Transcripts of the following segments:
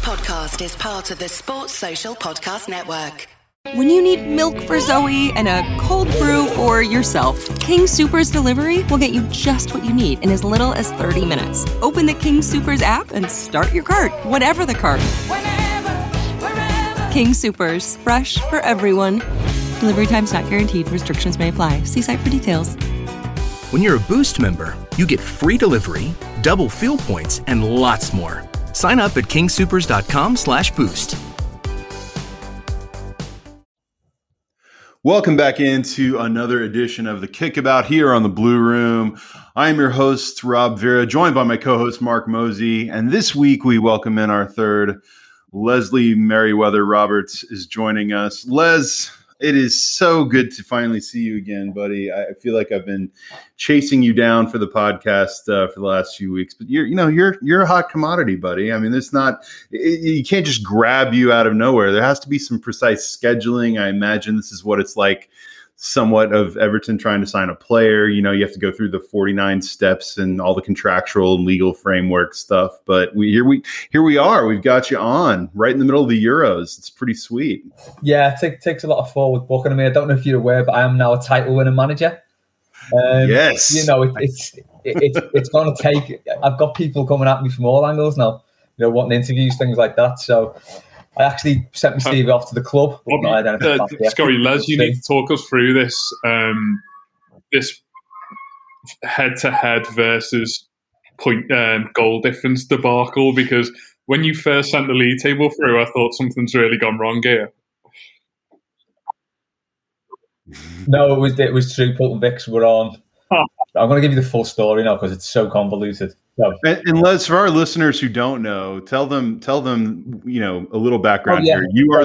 podcast is part of the Sports Social Podcast Network. When you need milk for Zoe and a cold brew for yourself, King Soopers Delivery will get you just what you need in as little as 30 minutes. Open the King Soopers app and start your cart, whatever the cart. Whenever, wherever. King Soopers, fresh for everyone. Delivery times not guaranteed. Restrictions may apply. See site for details. When you're a Boost member, you get free delivery, double fuel points, and lots more. Sign up at kingsoupers.com/boost. Welcome back into another edition of the Kickabout here on the Blue Room. I am your host, Rob Vera, joined by my co-host, Mark Mosey. And this week, we welcome in our third, Leslie Merriweather Roberts is joining us. Les, it is so good to finally see you again, buddy. I feel like I've been chasing you down for the podcast for the last few weeks, but you're a hot commodity, buddy. I mean, you can't just grab you out of nowhere. There has to be some precise scheduling. I imagine this is what it's like somewhat of Everton trying to sign a player. You have to go through the 49 steps and all the contractual and legal framework stuff. But here we are. We've got you on right in the middle of the Euros. It's pretty sweet. Yeah, it takes a lot of forward booking. I mean, I don't know if you're aware, but I am now a title-winning manager. Yes. It's going to take. I've got people coming at me from all angles now. Wanting interviews, things like that. So I actually sent my Stevie off to the club. Sorry, Les, you need to talk us through this this head-to-head versus point goal difference debacle, because when you first sent the league table through, I thought something's really gone wrong here. No, it was true. Pulton Vicks were on. I'm going to give you the full story now because it's so convoluted. So, and Les, for our listeners who don't know, tell them, a little background here.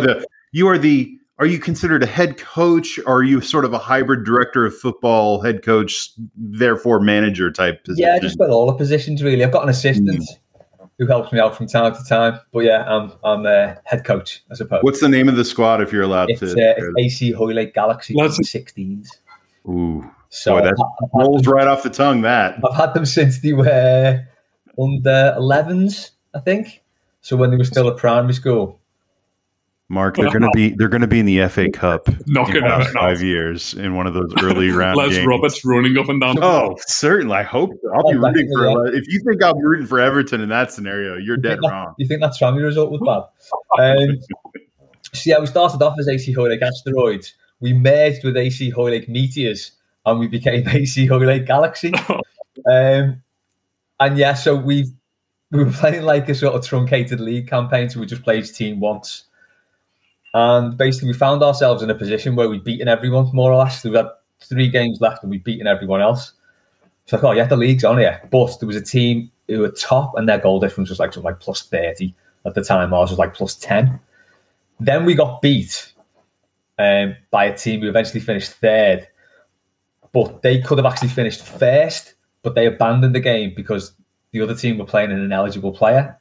Are you considered a head coach? Or are you sort of a hybrid director of football, head coach, therefore manager type position? Yeah, just about all the positions really. I've got an assistant who helps me out from time to time, but yeah, I'm a head coach, I suppose. What's the name of the squad, if you're allowed to? It's AC Hoylake Galaxy 16s. Ooh. So boy, that rolls right off the tongue. That I've had them since they were under 11s, I think. So when they were still at primary school. Mark, they're going to be in the FA Cup in about 5 years in one of those early round Les games. Roberts running up and down. Oh, certainly. I hope so. I'll be rooting for. If you think I'm rooting for Everton in that scenario, you're dead wrong. You think that Tranmere result was bad? So yeah, we started off as AC Hoylake Asteroids. We merged with AC Hoylake Meteors, and we became AC Hoylake Galaxy. And yeah, so we were playing like a sort of truncated league campaign, so we just played each team once. And basically we found ourselves in a position where we'd beaten everyone, more or less. We had 3 games left and we'd beaten everyone else. It's like, oh yeah, the league's on here. But there was a team who were top and their goal difference was like something like plus 30 at the time. Ours was like plus 10. Then we got beat by a team who eventually finished 3rd. But they could have actually finished 1st, but they abandoned the game because the other team were playing an ineligible player.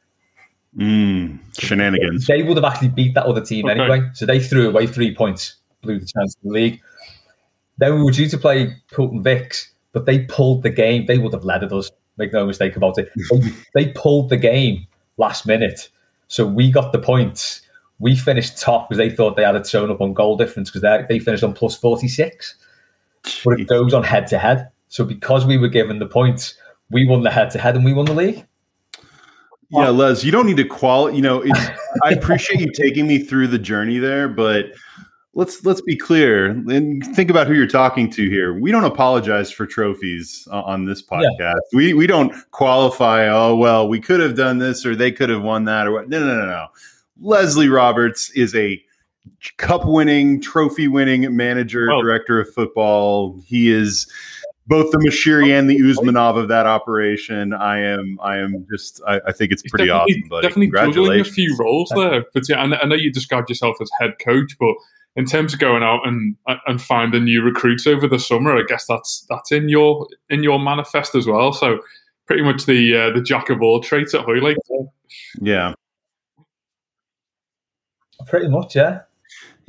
Shenanigans. They would have actually beat that other team anyway. So they threw away 3 points, blew the chance of the league. Then we were due to play Pulton Vicks, but they pulled the game. They would have leaded us, make no mistake about it. They pulled the game last minute. So we got the points. We finished top because they thought they had it shown up on goal difference because they finished on plus 46. But it goes on head-to-head. So because we were given the points, we won the head-to-head and we won the league. Yeah, Les, you don't need to I appreciate you taking me through the journey there, but let's be clear and think about who you're talking to here. We don't apologize for trophies on this podcast. Yeah. We don't qualify, oh, well, we could have done this or they could have won that or what. No. Leslie Roberts is a cup-winning, trophy-winning manager, director of football. He is both the Mashiri and the Uzmanov of that operation. I think it's pretty awesome, buddy. Definitely juggling a few roles there. But yeah, I know you described yourself as head coach, but in terms of going out and finding new recruits over the summer, I guess that's in your manifest as well. So pretty much the jack of all trades at Hoylake. Yeah. Pretty much, yeah.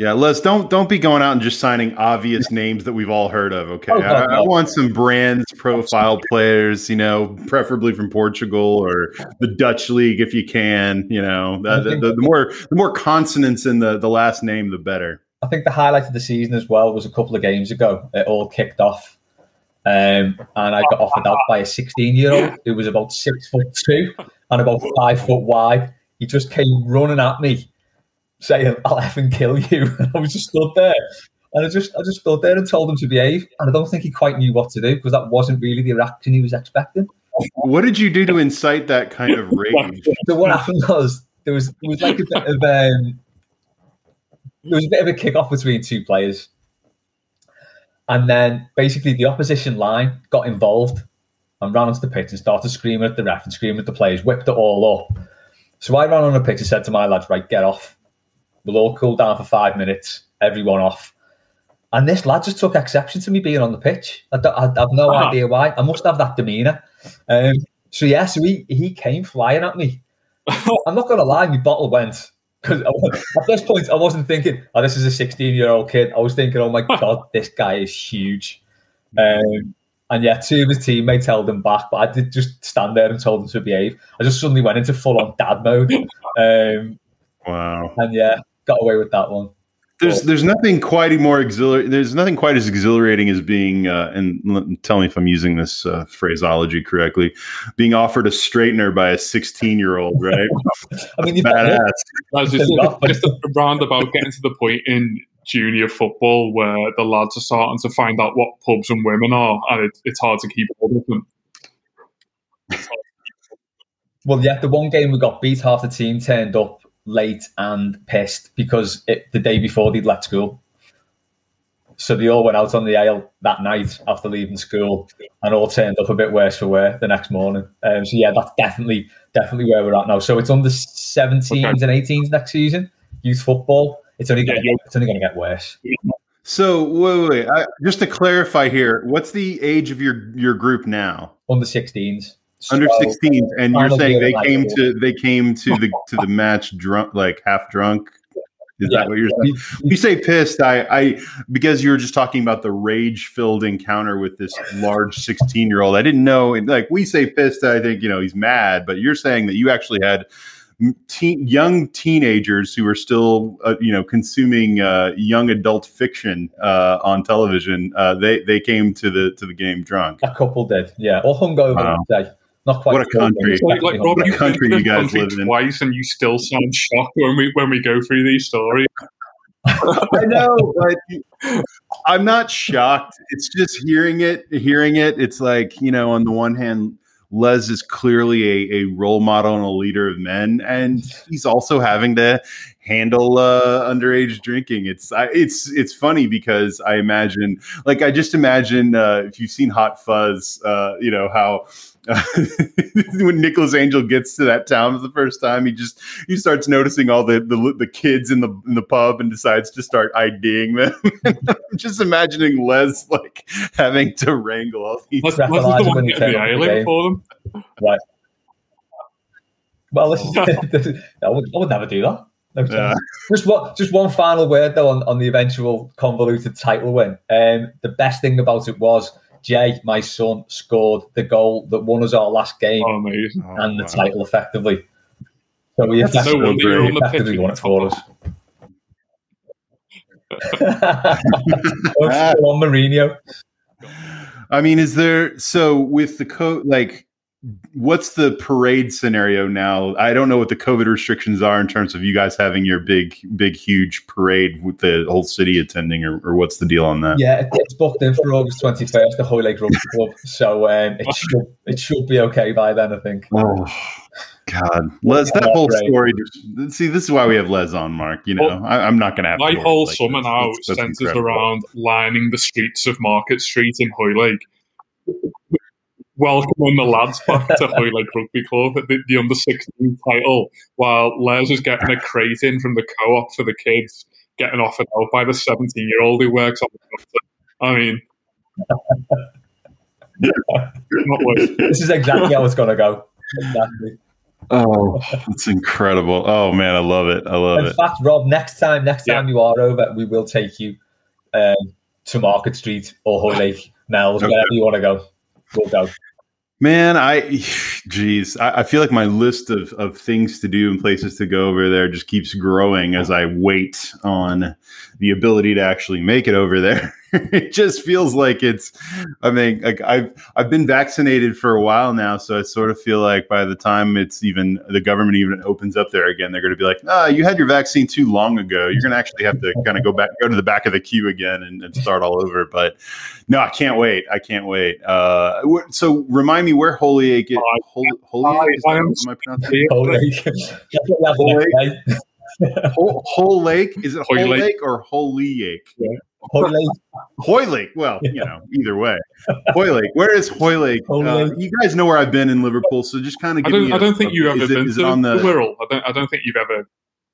Yeah, Les, don't be going out and just signing obvious names that we've all heard of. Okay, Oh, God, I no. want some brands profile players. Preferably from Portugal or the Dutch league if you can. The more consonants in the last name, the better. I think the highlight of the season as well was a couple of games ago. It all kicked off, and I got offered out by a 16-year-old who was about 6'2" and about 5 foot wide. He just came running at me, saying, "I'll effing kill you." And I was just stood there. And I just stood there and told him to behave. And I don't think he quite knew what to do because that wasn't really the reaction he was expecting. What did you do to incite that kind of rage? So what happened was there was like a bit of a kick-off between two players. And then basically the opposition line got involved and ran onto the pitch and started screaming at the ref and screaming at the players, whipped it all up. So I ran on the pitch and said to my lads, right, get off. We'll all cool down for 5 minutes, everyone off. And this lad just took exception to me being on the pitch. I have no idea why. I must have that demeanour. So he came flying at me. I'm not going to lie, my bottle went. Because at this point, I wasn't thinking, oh, this is a 16-year-old kid. I was thinking, oh my God, this guy is huge. And yeah, two of his teammates held him back, but I did just stand there and told him to behave. I just suddenly went into full-on dad mode. Wow. And yeah, got away with that one. There's nothing quite more exhilarating. There's nothing quite as exhilarating as being, and tell me if I'm using this phraseology correctly, being offered a straightener by a 16-year-old, right? I mean, badass. That's just a roundabout getting to the point in junior football where the lads are starting to find out what pubs and women are, and it's hard to keep hold of them. Well, yeah, the one game we got beat, half the team turned up late and pissed because the day before they'd left school. So they all went out on the ale that night after leaving school and all turned up a bit worse for wear the next morning. So yeah, that's definitely where we're at now. So it's under 17s and 18s next season, youth football. It's only going to get worse. So wait. Just to clarify here, what's the age of your group now? Under 16s. Under 16s, and you're saying they came to the match drunk, like half drunk. Is that what you're saying? You say pissed. I because you were just talking about the rage-filled encounter with this large 16-year-old. I didn't know. Like we say pissed, I think he's mad. But you're saying that you actually had young teenagers who were still consuming young adult fiction on television. They came to the game drunk. A couple did, yeah, or hungover. Wow. I'd say. Not quite. What a country! Like Rob, what a country you guys live in. Twice, and you still sound shocked when we go through these stories. I know, but I'm not shocked. It's just hearing it. It's like, on the one hand, Les is clearly a role model and a leader of men, and he's also having to handle underage drinking. It's funny because I just imagine if you've seen Hot Fuzz, how when Nicholas Angel gets to that town for the first time, he starts noticing all the kids in the pub and decides to start IDing them. I'm just imagining Les having to wrangle all these. Les is the one getting the island for them. Right. Well, I would never do that. No, just one final word though on the eventual convoluted title win. The best thing about it was Jay, my son, scored the goal that won us our last game and the title effectively. So we effectively won it for us. On Mourinho. I mean, is there with the what's the parade scenario now? I don't know what the COVID restrictions are in terms of you guys having your big, huge parade with the whole city attending, or what's the deal on that? Yeah, it's booked in for August 21st, the Hoylake Rugby Club. So it should be okay by then, I think. Oh, God. Les, that whole story. See, this is why we have Les on, Mark. I'm not going to have my whole summer now centers around lining the streets of Market Street in Hoylake. Welcoming the lads back to Hoylake Rugby Club at the under 16 title, while Les is getting a crate in from the co-op for the kids, getting offered out by the 17-year-old who works on the counter. I mean, this is exactly how it's going to go. Exactly. Oh, it's incredible. Oh man, I love it. In fact, Rob, next time you are over, we will take you to Market Street or Hoylake, Mells, wherever you want to go. We'll go. Man, I feel like my list of things to do and places to go over there just keeps growing as I wait on the ability to actually make it over there. It just feels like I've been vaccinated for a while now, so I sort of feel like by the time the government even opens up there again, they're going to be like, you had your vaccine too long ago. You're going to actually have to kind of go to the back of the queue again and start all over. But no, I can't wait. So remind me where Hoylake is. Hoylake? Am I pronouncing it? Hoylake? Is it Hoylake or Hoylake? Yeah. Hoylake. Well, either way. Hoylake. Where is Hoylake? You guys know where I've been in Liverpool, so just kind of give me. I don't think you've ever been to the Wirral. I don't think you've ever.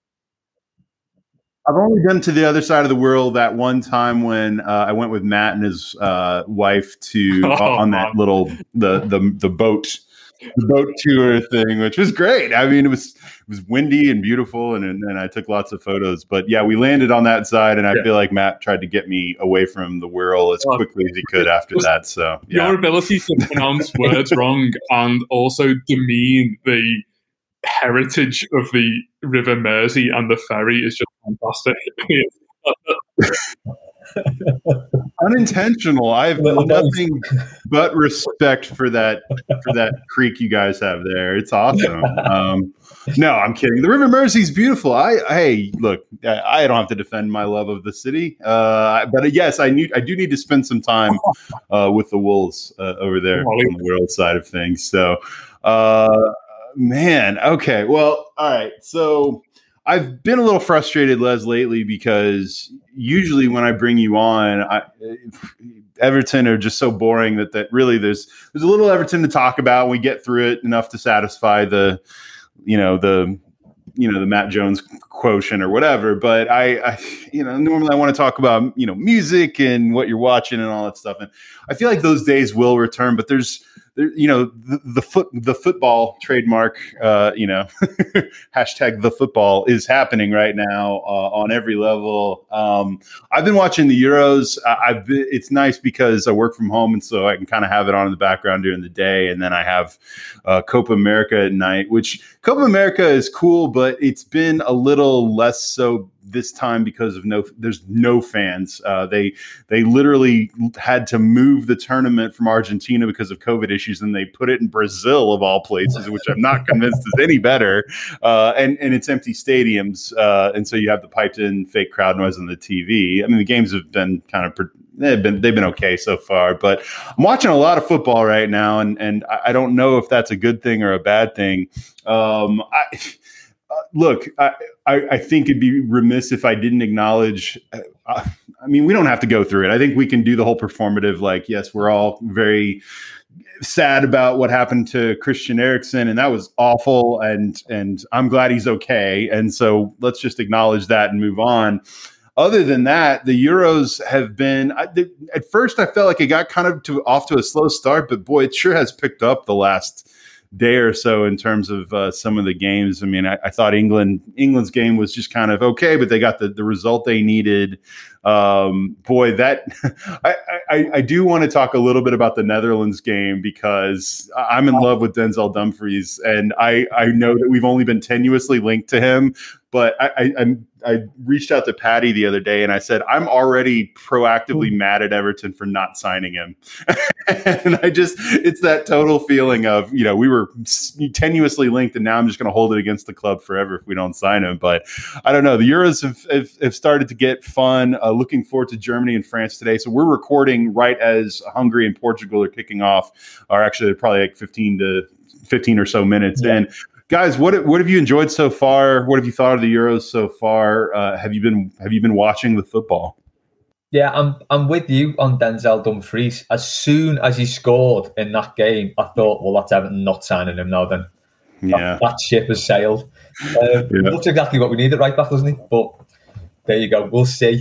I've only been to the other side of the Wirral that one time when I went with Matt and his wife to on that little the boat tour thing, which was great. I mean, it was windy and beautiful, and I took lots of photos. But yeah, we landed on that side, and I feel like Matt tried to get me away from the Wirral as quickly as he could after that. So your ability to pronounce words wrong and also demean the heritage of the River Mersey and the ferry is just fantastic. Unintentional. I have nothing but respect for that creek you guys have there. It's awesome. No, I'm kidding. The River Mersey is beautiful. Hey, look, I don't have to defend my love of the city, but yes, I do need to spend some time with the Wolves over there on the world side of things. So, man, okay, well, all right, so. I've been a little frustrated, Les, lately because usually when I bring you on, Everton are just so boring that really there's a little Everton to talk about. And we get through it enough to satisfy the Matt Jones quotient or whatever. But I normally I want to talk about music and what you're watching and all that stuff. And I feel like those days will return. But there's the football trademark, hashtag the football is happening right now on every level. I've been watching the Euros. It's nice because I work from home, and so I can kind of have it on in the background during the day, and then I have Copa America at night. Which Copa America is cool, but it's been a little less so this time because there's no fans. They literally had to move the tournament from Argentina because of COVID issues, and they put it in Brazil of all places, which I'm not convinced is any better. And it's empty stadiums, and so you have the piped in fake crowd noise on the TV. I mean, the games have been they've been okay so far, but I'm watching a lot of football right now, and I don't know if that's a good thing or a bad thing. Look, I think it'd be remiss if I didn't acknowledge. We don't have to go through it. I think we can do the whole performative. Like, yes, we're all very sad about what happened to Christian Eriksen, and that was awful. And I'm glad he's okay. And so let's just acknowledge that and move on. Other than that, the Euros have been. At first, I felt like it got kind of off to a slow start, but boy, it sure has picked up the last day or so in terms of some of the games. I mean, I thought England's game was just kind of okay, but they got the result they needed. Boy, that I do want to talk a little bit about the Netherlands game because I'm in love with Denzel Dumfries, and I know that we've only been tenuously linked to him, but I reached out to Patty the other day and I said, I'm already proactively mad at Everton for not signing him. And it's that total feeling of, we were tenuously linked and now I'm just going to hold it against the club forever if we don't sign him. But I don't know. The Euros have started to get fun. Looking forward to Germany and France today. So we're recording right as Hungary and Portugal are kicking off, or actually they're probably like 15 or so minutes in. Guys, what have you enjoyed so far? What have you thought of the Euros so far? Have you been watching the football? Yeah, I'm with you on Denzel Dumfries. As soon as he scored in that game, I thought, well, that's Everton not signing him now. Then, that ship has sailed. Looks exactly what we needed right back, doesn't he? But there you go. We'll see.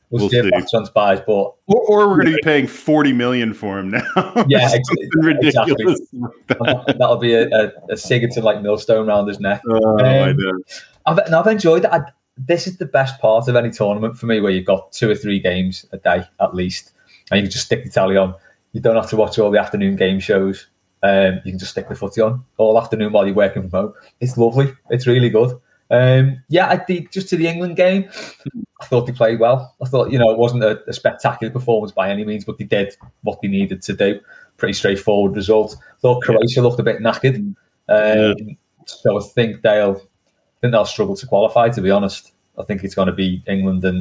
We'll see if that transpires, but or we're going to be paying $40 million for him now. Yeah, ridiculous. Exactly. That'll be a Sigurdsson like millstone around his neck. I know. I've enjoyed it. This is the best part of any tournament for me, where you've got 2 or 3 games a day at least, and you can just stick the tally on. You don't have to watch all the afternoon game shows. You can just stick the footy on all afternoon while you're working from home. It's lovely. It's really good. I think just to the England game, I thought they played well. I thought, it wasn't a spectacular performance by any means, but they did what they needed to do. Pretty straightforward result. I thought Croatia looked a bit knackered. So I think they'll struggle to qualify, to be honest. I think it's going to be England and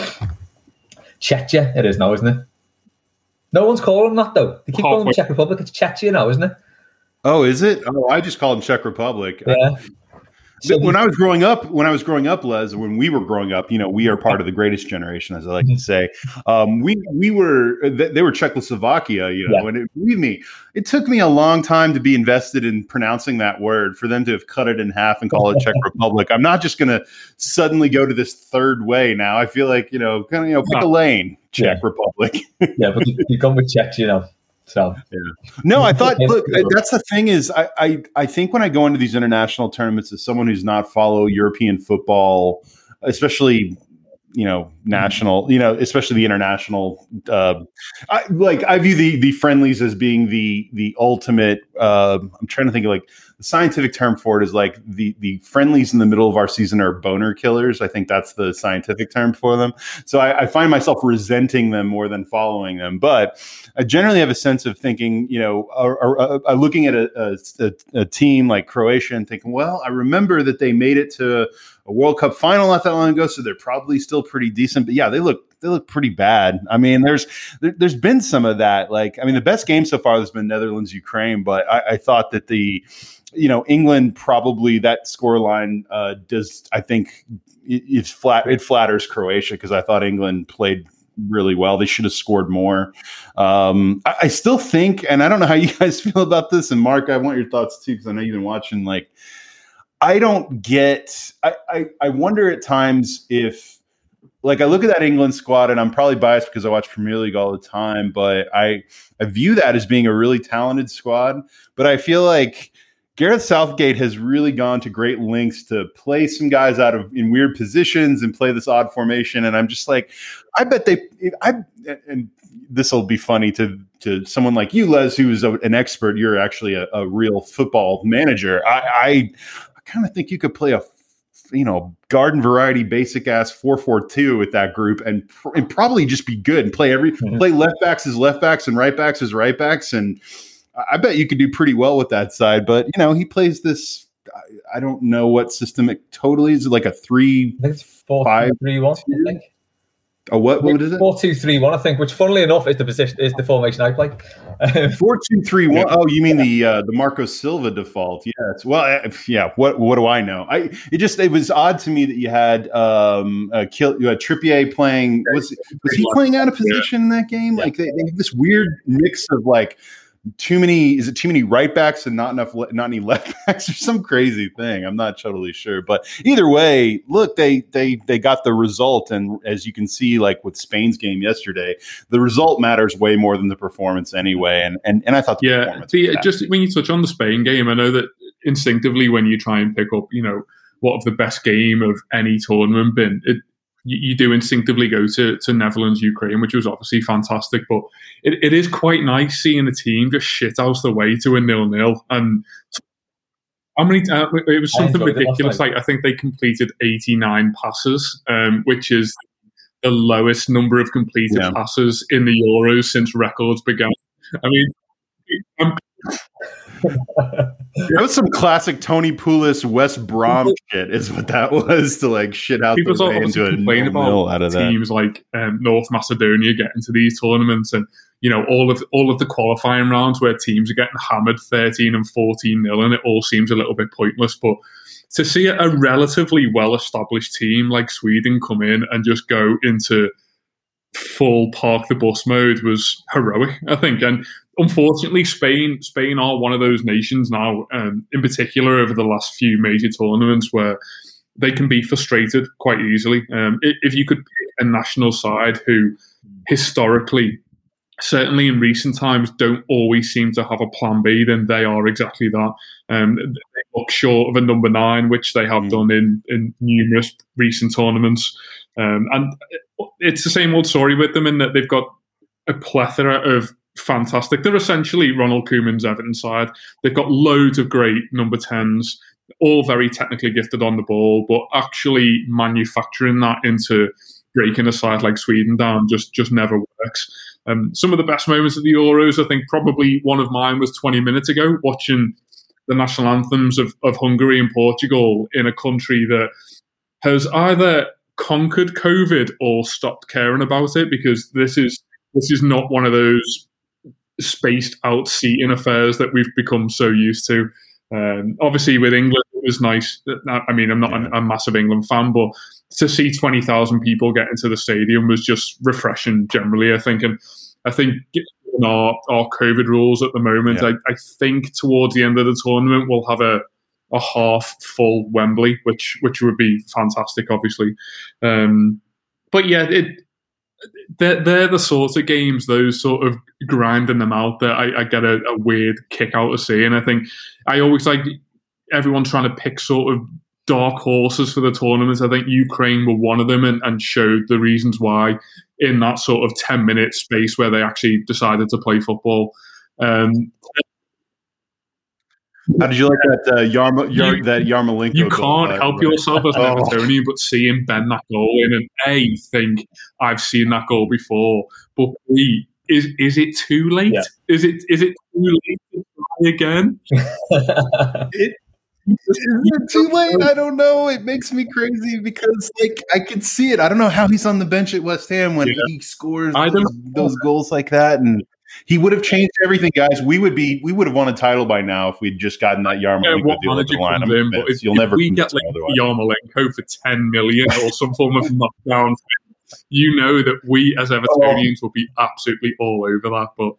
Czechia. It is now, isn't it? No one's calling that, though. They keep calling Czech Republic. It's Czechia now, isn't it? Oh, is it? Oh, I just call them Czech Republic. Yeah. When I was growing up, Les, when we were growing up, we are part of the greatest generation, as I like to say. They were Czechoslovakia, and believe me, it took me a long time to be invested in pronouncing that word, for them to have cut it in half and call it Czech Republic. I'm not just going to suddenly go to this third way now. I feel like, pick a lane, Czech Republic. Yeah, but you've gone with Czechs, So no, I thought. Look, that's the thing is, I think when I go into these international tournaments as someone who's not follow European football, especially national, especially the international. I view the friendlies as being the ultimate. I'm trying to think of the scientific term for it is the friendlies in the middle of our season are boner killers. I think that's the scientific term for them. So I find myself resenting them more than following them. But I generally have a sense of thinking, looking at a team like Croatia and thinking, well, I remember that they made it to a World Cup final not that long ago, so they're probably still pretty decent. But yeah, they look pretty bad. I mean, there's been some of that. The best game so far has been Netherlands-Ukraine, but I thought that England probably that scoreline does. I think it flatters Croatia, because I thought England played really well. They should have scored more. I still think, and I don't know how you guys feel about this. And Mark, I want your thoughts too, because I know you've been watching. I don't get. I wonder at times if, I look at that England squad, and I'm probably biased because I watch Premier League all the time, but I view that as being a really talented squad. But I feel like Gareth Southgate has really gone to great lengths to play some guys in weird positions and play this odd formation. And I'm just I bet and this will be funny to someone like you, Les, who's an expert. You're actually a real football manager. I kind of think you could play a garden variety basic ass 4-4-2 with that group and probably just be good and play left backs as left backs and right backs as right backs, and I bet you could do pretty well with that side. But he plays this. I don't know what system it totally is. Like a 3. I think it's 4-2-3-1. I think. A what is it? 4-2-3-1. I think, which funnily enough is the formation I play. 4-2-3-1. Oh, you mean the Marco Silva default? Yes. Well, yeah. What do I know? It was odd to me that you had Trippier playing. Was he playing out of position in that game? Yeah. They have this weird mix of too many right backs and not any left backs, or some crazy thing. I'm not totally sure, but either way, look, they got the result. And as you can see, with Spain's game yesterday, the result matters way more than the performance anyway. And I thought, just when you touch on the Spain game, I know that instinctively when you try and pick up, what have the best game of any tournament been, you do instinctively go to Netherlands, Ukraine, which was obviously fantastic. But it is quite nice seeing the team just shit out the way to a 0-0. And how many? It was something ridiculous. I think they completed 89 passes, which is the lowest number of completed passes in the Euros since records began. I mean, that was some classic Tony Pulis West Brom shit, is what that was, to shit out people the way into a complain about out of teams that. Like North Macedonia getting to these tournaments, and all of the qualifying rounds where teams are getting hammered 13 and 14-0, and it all seems a little bit pointless. But to see a relatively well-established team like Sweden come in and just go into full park the bus mode was heroic, I think. And unfortunately, Spain are one of those nations now, in particular over the last few major tournaments, where they can be frustrated quite easily. If you could pick a national side who historically, certainly in recent times, don't always seem to have a plan B, then they are exactly that. They look short of a number 9, which they have done in numerous recent tournaments. And it's the same old story with them in that they've got a plethora of fantastic. They're essentially Ronald Koeman's Everton side. They've got loads of great number 10s, all very technically gifted on the ball, but actually manufacturing that into breaking a side like Sweden down just never works. Some of the best moments of the Euros, I think probably one of mine was 20 minutes ago, watching the national anthems of Hungary and Portugal in a country that has either conquered COVID or stopped caring about it, because this is not one of those spaced out seating affairs that we've become so used to. Obviously with England it was nice. I mean, I'm not a massive England fan, but to see 20,000 people get into the stadium was just refreshing generally, I think. And I think given our COVID rules at the moment, I think towards the end of the tournament we'll have a half full Wembley, which would be fantastic, obviously. But yeah, they're the sort of games, those sort of grinding them out, that I get a weird kick out of seeing. I think I always like everyone trying to pick sort of dark horses for the tournament. I think Ukraine were one of them and showed the reasons why in that sort of 10-minute space where they actually decided to play football. How did you like that Yarmolenko? You can't help yourself as an Evertonian but see him bend that goal in, and A, think I've seen that goal before, but B, is it too late? Yeah. Is it too late to try again? Is it too late? I don't know. It makes me crazy because, like, I could see it. I don't know how he's on the bench at West Ham when he scores those goals like that, and he would have changed everything, guys. We would have won a title by now if we'd just gotten that Yarmolenko deal at the line. You'll never get like Yarmolenko for 10 million or some form of knockdown. You know that we as Evertonians will be absolutely all over that. But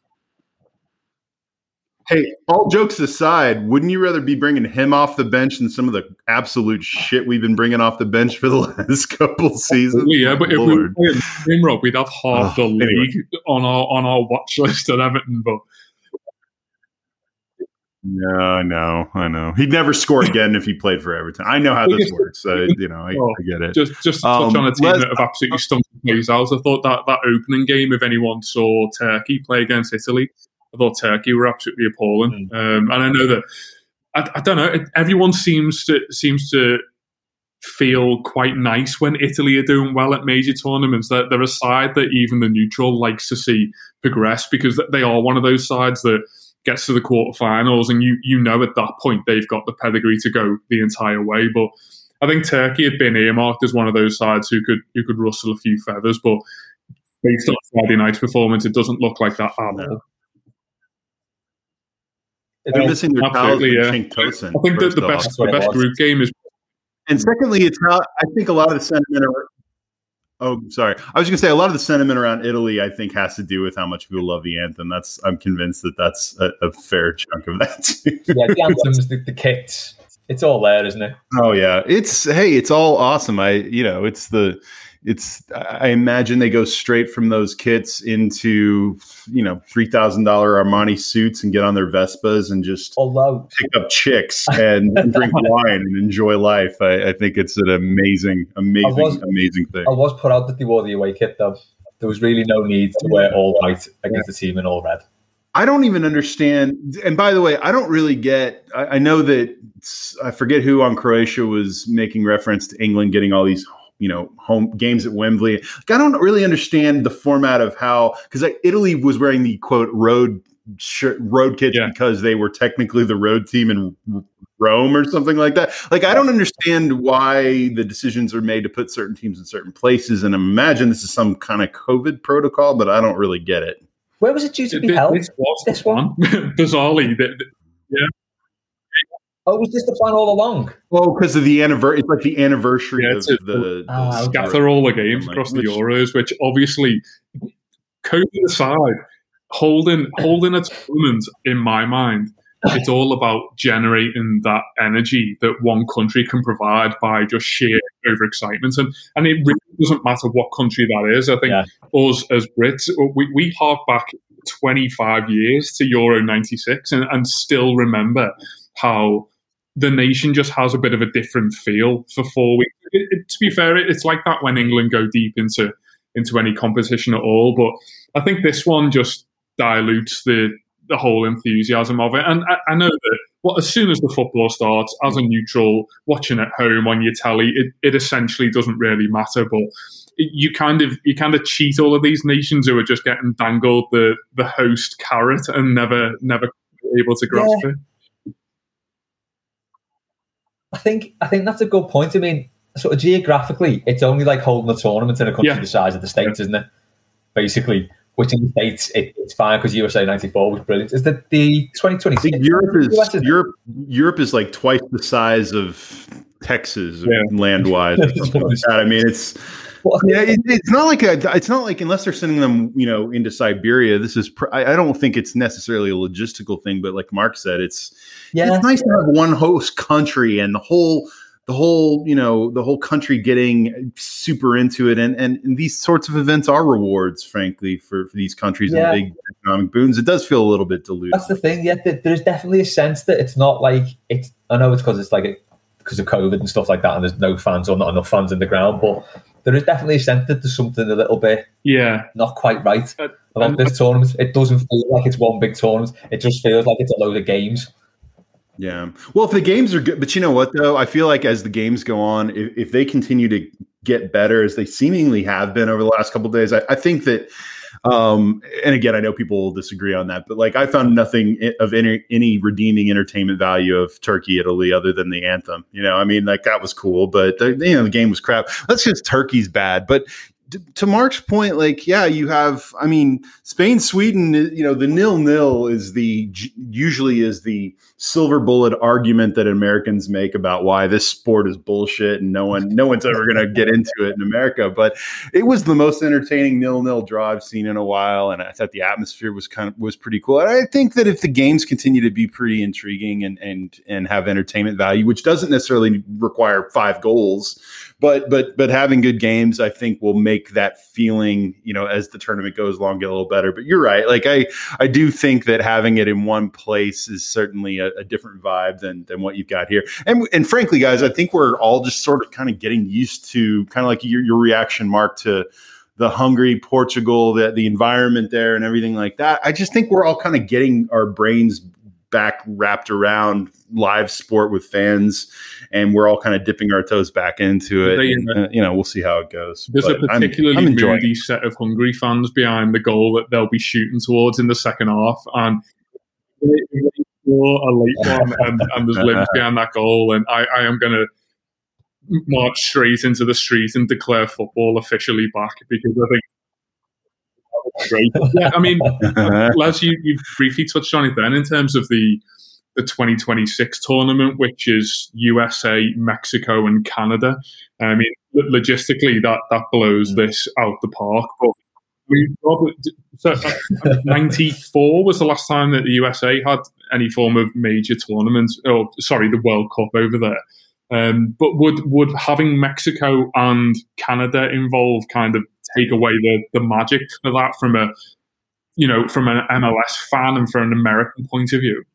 hey, all jokes aside, wouldn't you rather be bringing him off the bench than some of the absolute shit we've been bringing off the bench for the last couple seasons? Yeah, but if we were playing him, Rob, we'd have half the league on our watch list at Everton. But yeah, I know. He'd never score again if he played for Everton. I know how this works. I get it. Just to touch on a team that have absolutely stumped the place out. I thought that opening game, if anyone saw Turkey play against Italy, I thought Turkey were absolutely appalling. And I know that I don't know. Everyone seems to feel quite nice when Italy are doing well at major tournaments. They're a side that even the neutral likes to see progress, because they are one of those sides that gets to the quarterfinals, and you know at that point they've got the pedigree to go the entire way. But I think Turkey had been earmarked as one of those sides who could rustle a few feathers. But based on Friday night's performance, it doesn't look like that at all. They're missing their absolutely, Cenk Tosun. I think that the best group game is. And secondly, it's how I think a lot of the sentiment. I was going to say a lot of the sentiment around Italy, I think, has to do with how much people love the anthem. I'm convinced that's a fair chunk of that too. Yeah, the anthems, the kits, it's all there, isn't it? Oh yeah, it's all awesome. I imagine they go straight from those kits into $3,000 Armani suits and get on their Vespas and just pick up chicks and drink wine and enjoy life. I think it's an amazing thing. I was put out that they wore the away kit though. There was really no need to wear all white against the team in all red. I don't even understand. And by the way, I don't really get. I know that I forget who on Croatia was making reference to England getting all these home games at Wembley. Like, I don't really understand the format of how, because Italy was wearing the quote road kits because they were technically the road team in Rome or something like that. Like, I don't understand why the decisions are made to put certain teams in certain places. And imagine this is some kind of COVID protocol, but I don't really get it. Where was it due to be held? This one. Bizarrely. Yeah. Oh, was this the plan all along? Well, because of the anniversary. It's like the anniversary of the scatter all the games across the Euros, which obviously, COVID aside, holding a tournament, in my mind, it's all about generating that energy that one country can provide by just sheer overexcitement. And it really doesn't matter what country that is. I think us as Brits, we hark back 25 years to Euro 96 and still remember how the nation just has a bit of a different feel for 4 weeks. To be fair, it's like that when England go deep into any competition at all. But I think this one just dilutes the whole enthusiasm of it. And I know that as soon as the football starts, as a neutral, watching at home on your telly, it essentially doesn't really matter. But you kind of cheat all of these nations who are just getting dangled the host carrot and never able to grasp it. I think that's a good point. I mean, sort of geographically, it's only like holding a tournament in a country the size of the States, isn't it? Basically, which in the States it's fine because USA '94 was brilliant. Is that the 2026? Europe is like twice the size of Texas land wise. I mean, it's not like unless they're sending them, into Siberia. This is I don't think it's necessarily a logistical thing, but like Mark said, it's nice to have one host country and the whole country getting super into it. And these sorts of events are rewards, frankly, for these countries and big economic boons. It does feel a little bit diluted. That's the thing. Yeah, there's definitely a sense that it's not like it's. I know it's because it's like because of COVID and stuff like that, and there's no fans or not enough fans in the ground, but there is definitely a sense that there's something a little bit not quite right about this tournament. It doesn't feel like it's one big tournament. It just feels like it's a load of games. Yeah. Well, if the games are good, but you know what, though? I feel like as the games go on, if they continue to get better, as they seemingly have been over the last couple of days, I think that, and again, I know people will disagree on that, but like I found nothing of any redeeming entertainment value of Turkey, Italy, other than the anthem. I mean, like that was cool, but the game was crap. That's just Turkey's bad. But to Mark's point, like, you have, I mean, Spain, Sweden, the 0-0 is usually the silver bullet argument that Americans make about why this sport is bullshit and no one's ever going to get into it in America. But it was the most entertaining 0-0 draw I've seen in a while. And I thought the atmosphere was pretty cool. And I think that if the games continue to be pretty intriguing and have entertainment value, which doesn't necessarily require 5 goals, but having good games, I think will make that feeling, as the tournament goes along, get a little better. But you're right. Like I do think that having it in one place is certainly a different vibe than what you've got here. And frankly, guys, I think we're all just sort of kind of getting used to kind of like your reaction, Mark, to the Hungary, Portugal, the environment there and everything like that. I just think we're all kind of getting our brains back wrapped around live sport with fans, and we're all kind of dipping our toes back into it. We'll see how it goes. There's a particularly moody set of Hungary fans behind the goal that they'll be shooting towards in the second half, and a late one, and there's limbs behind that goal, and I am going to march straight into the street and declare football officially back because I think. Great. Yeah, I mean, Les, you briefly touched on it then in terms of the 2026 tournament, which is USA, Mexico, and Canada. I mean, logistically, that blows this out the park. But I mean, 94 was the last time that the USA had any form of major tournament. The World Cup over there. But would having Mexico and Canada involved kind of take away the magic for that from an MLS fan and from an American point of view?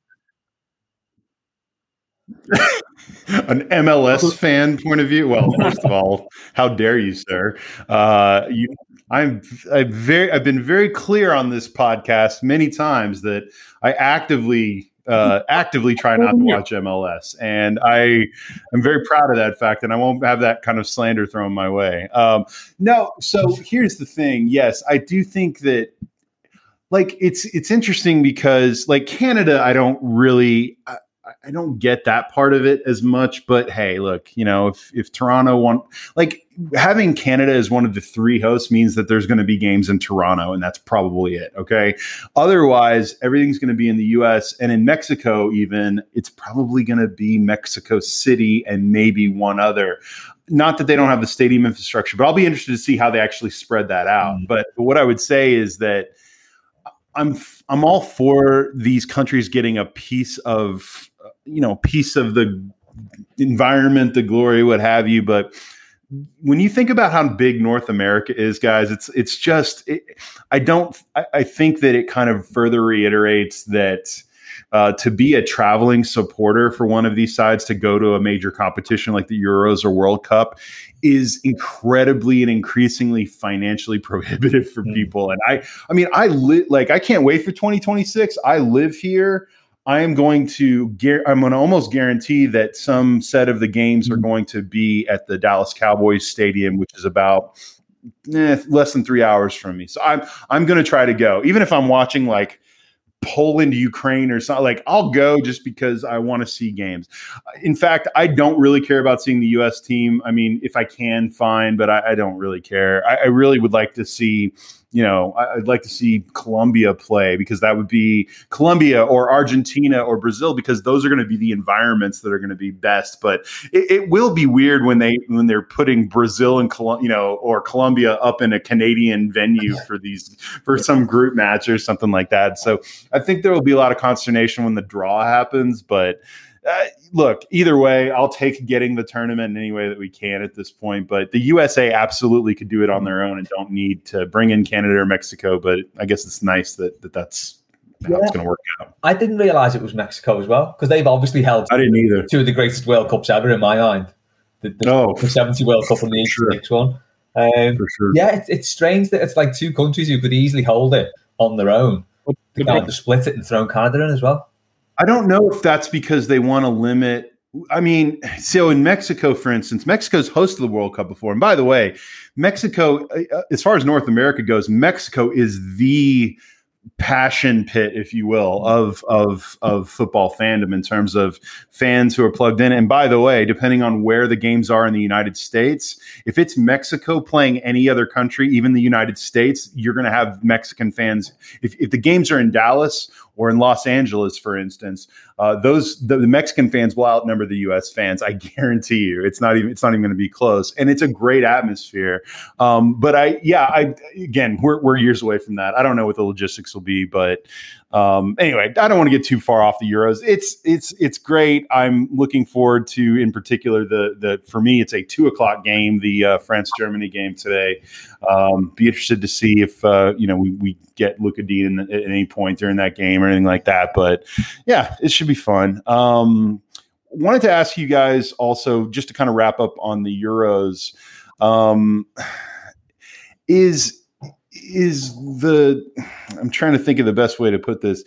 An MLS fan point of view? Well, first of all, how dare you, sir? I've been very clear on this podcast many times that I actively try not to watch MLS, and I am very proud of that fact, and I won't have that kind of slander thrown my way. No, so here's the thing. Yes, I do think that, like, it's interesting because, like, Canada, I don't get that part of it as much, but hey, look, if Toronto want, like, having Canada as one of the 3 hosts means that there's going to be games in Toronto, and that's probably it. Okay. Otherwise, everything's going to be in the US, and in Mexico, even it's probably going to be Mexico City and maybe one other. Not that they don't have the stadium infrastructure, but I'll be interested to see how they actually spread that out. But what I would say is that I'm all for these countries getting a piece of the environment, the glory, what have you. But when you think about how big North America is, guys, I think that it kind of further reiterates that to be a traveling supporter for one of these sides, to go to a major competition like the Euros or World Cup, is incredibly and increasingly financially prohibitive for people. And I can't wait for 2026. I live here. I'm going to almost guarantee that some set of the games are going to be at the Dallas Cowboys Stadium, which is about less than 3 hours from me. So I'm going to try to go, even if I'm watching like Poland, Ukraine or something. Like, I'll go just because I want to see games. In fact, I don't really care about seeing the U.S. team. I mean, if I can, fine, but I don't really care. I really would like to see, I'd like to see Colombia play, because that would be Colombia or Argentina or Brazil, because those are going to be the environments that are going to be best. But it will be weird when they're putting Brazil and or Colombia up in a Canadian venue for some group match or something like that. So I think there will be a lot of consternation when the draw happens, but look, either way, I'll take getting the tournament in any way that we can at this point. But the USA absolutely could do it on their own and don't need to bring in Canada or Mexico. But I guess it's nice that's how it's going to work out. I didn't realize it was Mexico as well, because they've obviously held I didn't either. two of the greatest World Cups ever in my mind. The 70 World Cup and the 86 one. For sure. Yeah, it's strange that it's like two countries who could easily hold it on their own. They kind of split it and throw Canada in as well. I don't know if that's because they want to limit. I mean, so in Mexico, for instance, Mexico's hosted the World Cup before. And by the way, Mexico, as far as North America goes, Mexico is the passion pit, if you will, of football fandom in terms of fans who are plugged in. And by the way, depending on where the games are in the United States, if it's Mexico playing any other country, even the United States, you're going to have Mexican fans. If the games are in Dallas or in Los Angeles, for instance, the Mexican fans will outnumber the U.S. fans. I guarantee you, it's not even going to be close, and it's a great atmosphere. But again, we're years away from that. I don't know what the logistics will be, but anyway, I don't want to get too far off the Euros. It's great. I'm looking forward to, in particular, for me, it's a 2:00 game, the France-Germany game today. Be interested to see if we get Luka Dean at any point during that game or anything like that. But yeah, it should be fun. Wanted to ask you guys also, just to kind of wrap up on the Euros, I'm trying to think of the best way to put this,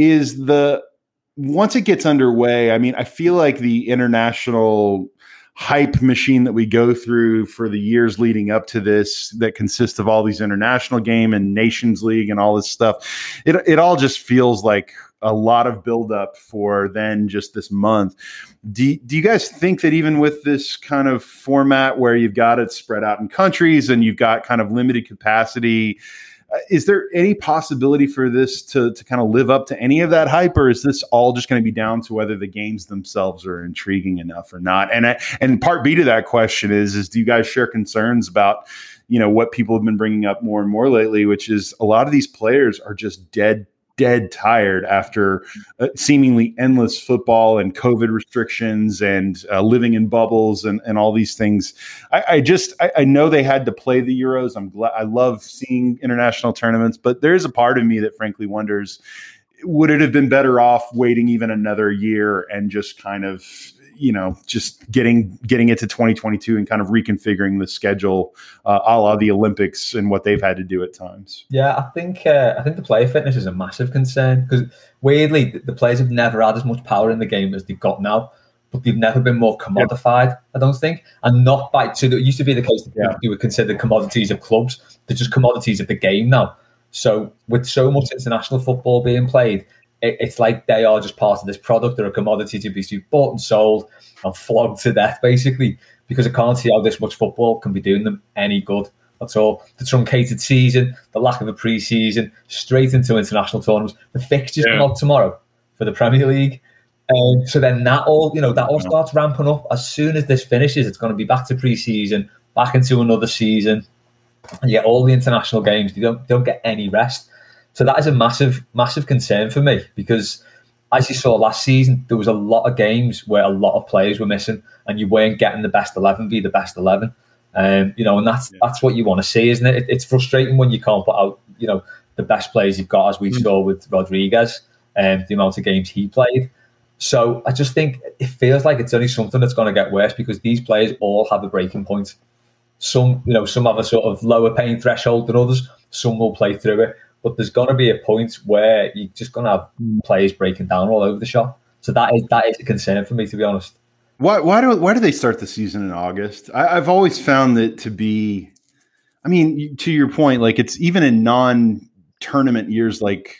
once it gets underway, I mean, I feel like the international hype machine that we go through for the years leading up to this, that consists of all these international game and Nations League and all this stuff, it all just feels like a lot of buildup for then just this month. Do you guys think that even with this kind of format where you've got it spread out in countries and you've got kind of limited capacity, is there any possibility for this to kind of live up to any of that hype, or is this all just going to be down to whether the games themselves are intriguing enough or not? And part B to that question is do you guys share concerns about, what people have been bringing up more and more lately, which is a lot of these players are just dead tired after seemingly endless football and COVID restrictions and living in bubbles and all these things. I know they had to play the Euros. I love seeing international tournaments, but there's a part of me that frankly wonders, would it have been better off waiting even another year and just kind of, just getting it to 2022 and kind of reconfiguring the schedule a la the Olympics and what they've had to do at times? Yeah, I think the player fitness is a massive concern, because weirdly the players have never had as much power in the game as they've got now, but they've never been more commodified, I don't think. And not so it used to be the case that they were considered commodities of clubs. They're just commodities of the game now. So with so much international football being played, it's like they are just part of this product. They're a commodity to be bought and sold and flogged to death, basically, because I can't see how this much football can be doing them any good at all. The truncated season, the lack of a pre-season, straight into international tournaments. The fixtures come out tomorrow for the Premier League. So then that all starts ramping up. As soon as this finishes, it's going to be back to pre-season, back into another season. And yet all the international games, they don't get any rest. So that is a massive, massive concern for me, because as you saw last season, there was a lot of games where a lot of players were missing and you weren't getting the best 11 be the best 11. And that's what you want to see, isn't it? It's frustrating when you can't put out, the best players you've got, as we saw with Rodriguez, and the amount of games he played. So I just think it feels like it's only something that's going to get worse, because these players all have a breaking point. Some have a sort of lower pain threshold than others. Some will play through it, but there's going to be a point where you're just going to have players breaking down all over the shop. So that is a concern for me, to be honest. Why do they start the season in August? I've always found that to be, I mean, to your point, like it's even in non-tournament years, like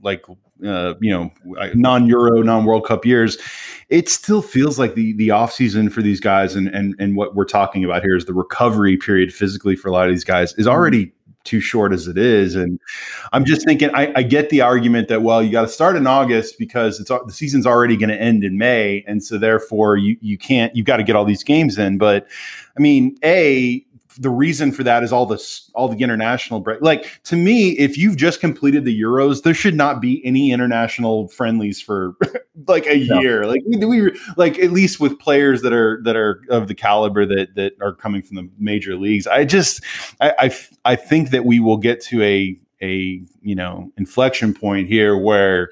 non-Euro, non-World Cup years, it still feels like the off season for these guys, and what we're talking about here is the recovery period physically for a lot of these guys is already too short as it is. And I'm just thinking, I get the argument that, well, you got to start in August because the season's already going to end in May, and so therefore you've got to get all these games in. But I mean, the reason for that is all the international break. Like, to me, if you've just completed the Euros, there should not be any international friendlies for like a year. Like we like, at least with players that are of the caliber that are coming from the major leagues. I think that we will get to a inflection point here where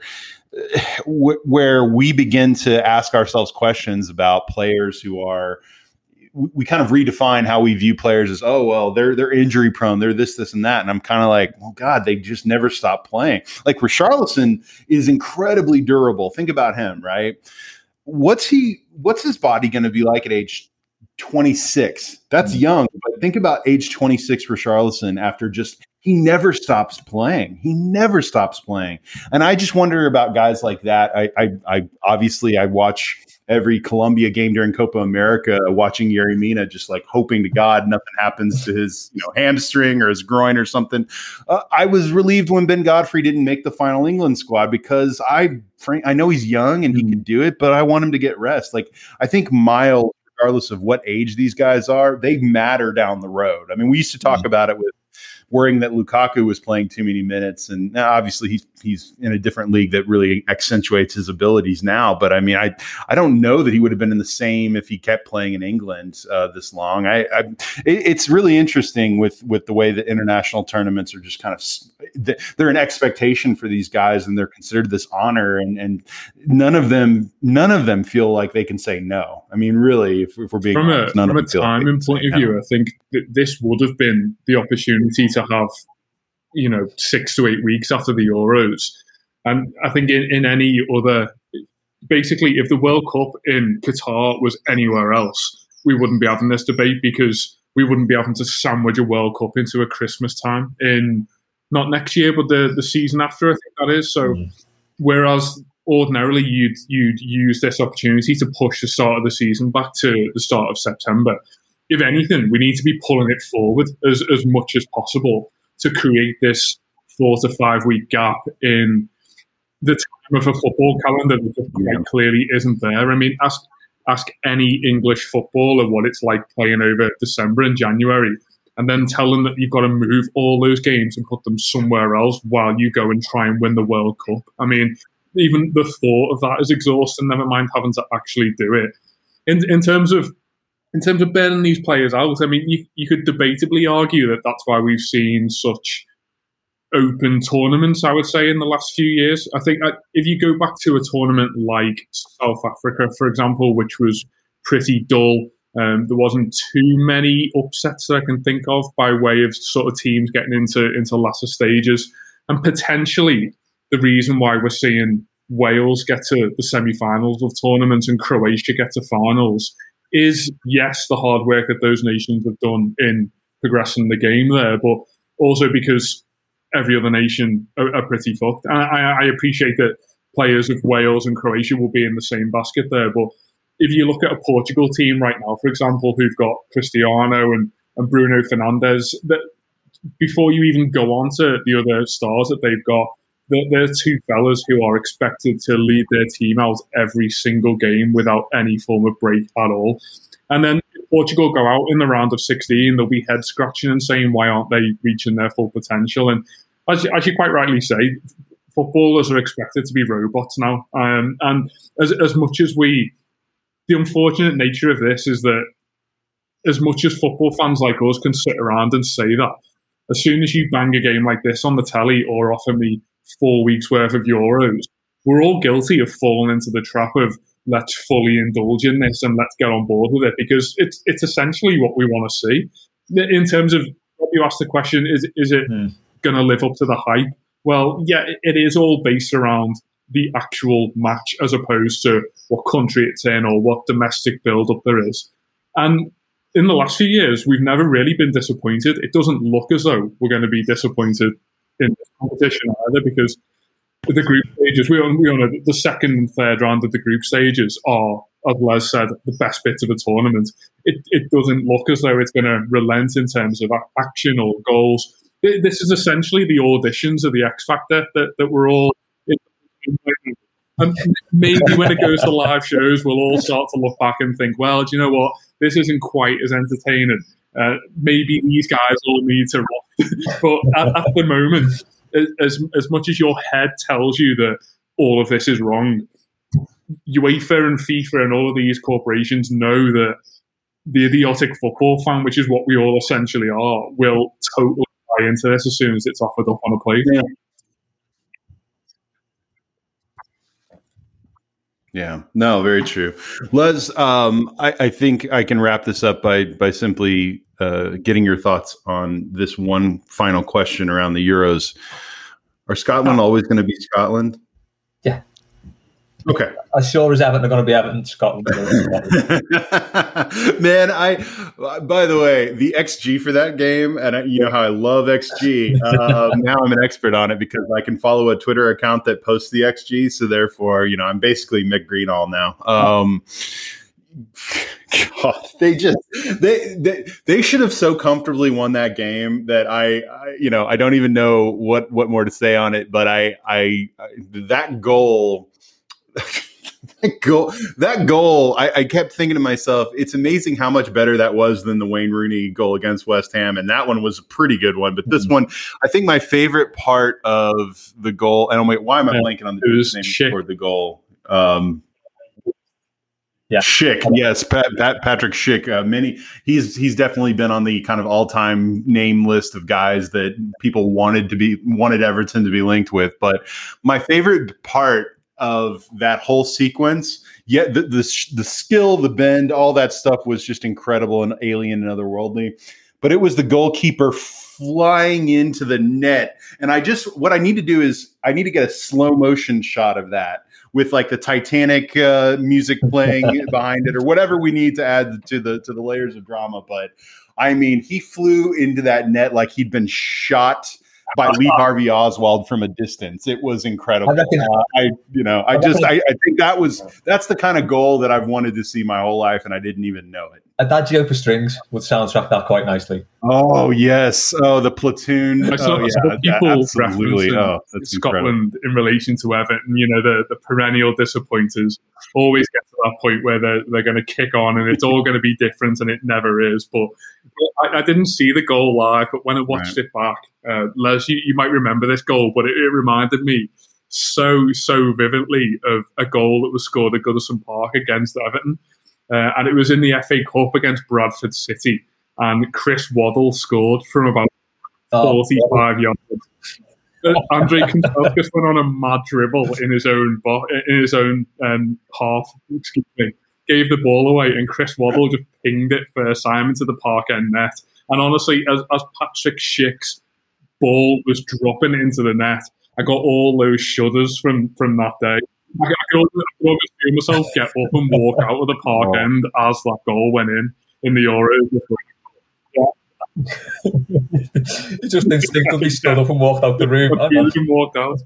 we begin to ask ourselves questions about players who are. We kind of redefine how we view players as, oh, well, they're injury prone, they're this, and that. And I'm kind of like, oh God, they just never stop playing. Like Richarlison is incredibly durable. Think about him, right? What's his body going to be like at age 26? That's young, but think about age 26 Richarlison after he never stops playing. And I just wonder about guys like that. I obviously watch every Colombia game during Copa America, watching Yerry Mina, just like hoping to God nothing happens to his hamstring or his groin or something. I was relieved when Ben Godfrey didn't make the final England squad, because I know he's young and he can do it, but I want him to get rest. Like, I think Miles, regardless of what age these guys are, they matter down the road. I mean, we used to talk about it with worrying that Lukaku was playing too many minutes, and now obviously he's in a different league that really accentuates his abilities now. But I mean, I don't know that he would have been in the same if he kept playing in England this long. It's really interesting with the way that international tournaments are just kind of, they're an expectation for these guys, and they're considered this honor, and none of them feel like they can say no. I mean, really, if we're being honest, from a timing point of view, I think that this would have been the opportunity to have 6 to 8 weeks after the Euros. And I think in any other, basically, if the World Cup in Qatar was anywhere else, we wouldn't be having this debate, because we wouldn't be having to sandwich a World Cup into a Christmas time in not next year, but the season after, I think that is. So whereas ordinarily you'd use this opportunity to push the start of the season back to the start of September, if anything, we need to be pulling it forward as much as possible to create this 4 to 5 week gap in the time of a football calendar that quite clearly isn't there. I mean, ask any English footballer what it's like playing over December and January, and then tell them that you've got to move all those games and put them somewhere else while you go and try and win the World Cup. I mean, even the thought of that is exhausting, never mind having to actually do it. In terms of burning these players out, I mean, you could debatably argue that that's why we've seen such open tournaments, I would say, in the last few years. I think if you go back to a tournament like South Africa, for example, which was pretty dull, there wasn't too many upsets that I can think of by way of sort of teams getting into latter stages. And potentially the reason why we're seeing Wales get to the semi-finals of tournaments and Croatia get to finals is, yes, the hard work that those nations have done in progressing the game there, but also because every other nation are pretty fucked. And I appreciate that players of Wales and Croatia will be in the same basket there, but if you look at a Portugal team right now, for example, who've got Cristiano and Bruno Fernandes, that before you even go on to the other stars that they've got, they're two fellas who are expected to lead their team out every single game without any form of break at all. And then if Portugal go out in the round of 16, they'll be head scratching and saying, why aren't they reaching their full potential? And as you quite rightly say, footballers are expected to be robots now. And as much as the unfortunate nature of this is that as much as football fans like us can sit around and say that, as soon as you bang a game like this on the telly or offer me 4 weeks worth of Euros, we're all guilty of falling into the trap of let's fully indulge in this and let's get on board with it, because it's essentially what we want to see. In terms of what you asked the question, is it going to live up to the hype? Well, yeah, it is all based around the actual match as opposed to what country it's in or what domestic build-up there is. And in the last few years, we've never really been disappointed. It doesn't look as though we're going to be disappointed in this competition either, because the group stages, we know the second and third round of the group stages are, as Les said, the best bits of the tournament. It doesn't look as though it's going to relent in terms of action or goals. This is essentially the auditions of the X Factor that we're all in. And maybe when it goes to live shows, we'll all start to look back and think, well, do you know what? This isn't quite as entertaining. Maybe these guys all need to rock. But at the moment, as much as your head tells you that all of this is wrong, UEFA and FIFA and all of these corporations know that the idiotic football fan, which is what we all essentially are, will totally buy into this as soon as it's offered up on a plate. Yeah, no, very true. Les, I think I can wrap this up by simply getting your thoughts on this one final question around the Euros. Are Scotland always going to be Scotland? Yeah. Okay. As sure as Everton are going to be Everton, Scotland. Man, by the way, the XG for that game, and you know how I love XG. Now I'm an expert on it because I can follow a Twitter account that posts the XG. So therefore, I'm basically Mick Greenall now. God, they should have so comfortably won that game that I don't even know what more to say on it. But that goal. That goal, I kept thinking to myself, it's amazing how much better that was than the Wayne Rooney goal against West Ham. And that one was a pretty good one. But this one, I think my favorite part of the goal, and why am I blanking on the dude's name who scored the goal? Schick, yes, Patrick Schick. He's definitely been on the kind of all-time name list of guys that people wanted Everton to be linked with. But my favorite part of that whole sequence, the skill, the bend, all that stuff was just incredible and alien and otherworldly. But it was the goalkeeper flying into the net, and what I need to do is I need to get a slow motion shot of that with like the Titanic music playing behind it, or whatever we need to add to the layers of drama. But I mean, he flew into that net like he'd been shot by Lee Harvey Oswald from a distance. It was incredible. I think that's the kind of goal that I've wanted to see my whole life, and I didn't even know it. Adagio for strings would soundtrack that quite nicely. Oh yes. Oh, the platoon. I saw people referencing Scotland in relation to Everton. The perennial disappointers always get to that point where they're going to kick on, and it's all going to be different, and it never is. But I didn't see the goal live, but when I watched it back, Les, you might remember this goal, but it reminded me so vividly of a goal that was scored at Goodison Park against Everton. And it was in the FA Cup against Bradford City, and Chris Waddle scored from about 45 yards. Andrei Kanchelskis went on a mad dribble in his own half. Gave the ball away, and Chris Waddle just pinged it first time into the Park End net. And honestly, as Patrick Schick's ball was dropping into the net, I got all those shudders from that day. I could almost feel myself get up and walk out of the Park End as that goal went in the Euros. He just instinctively stood up and walked out the room. And walked out.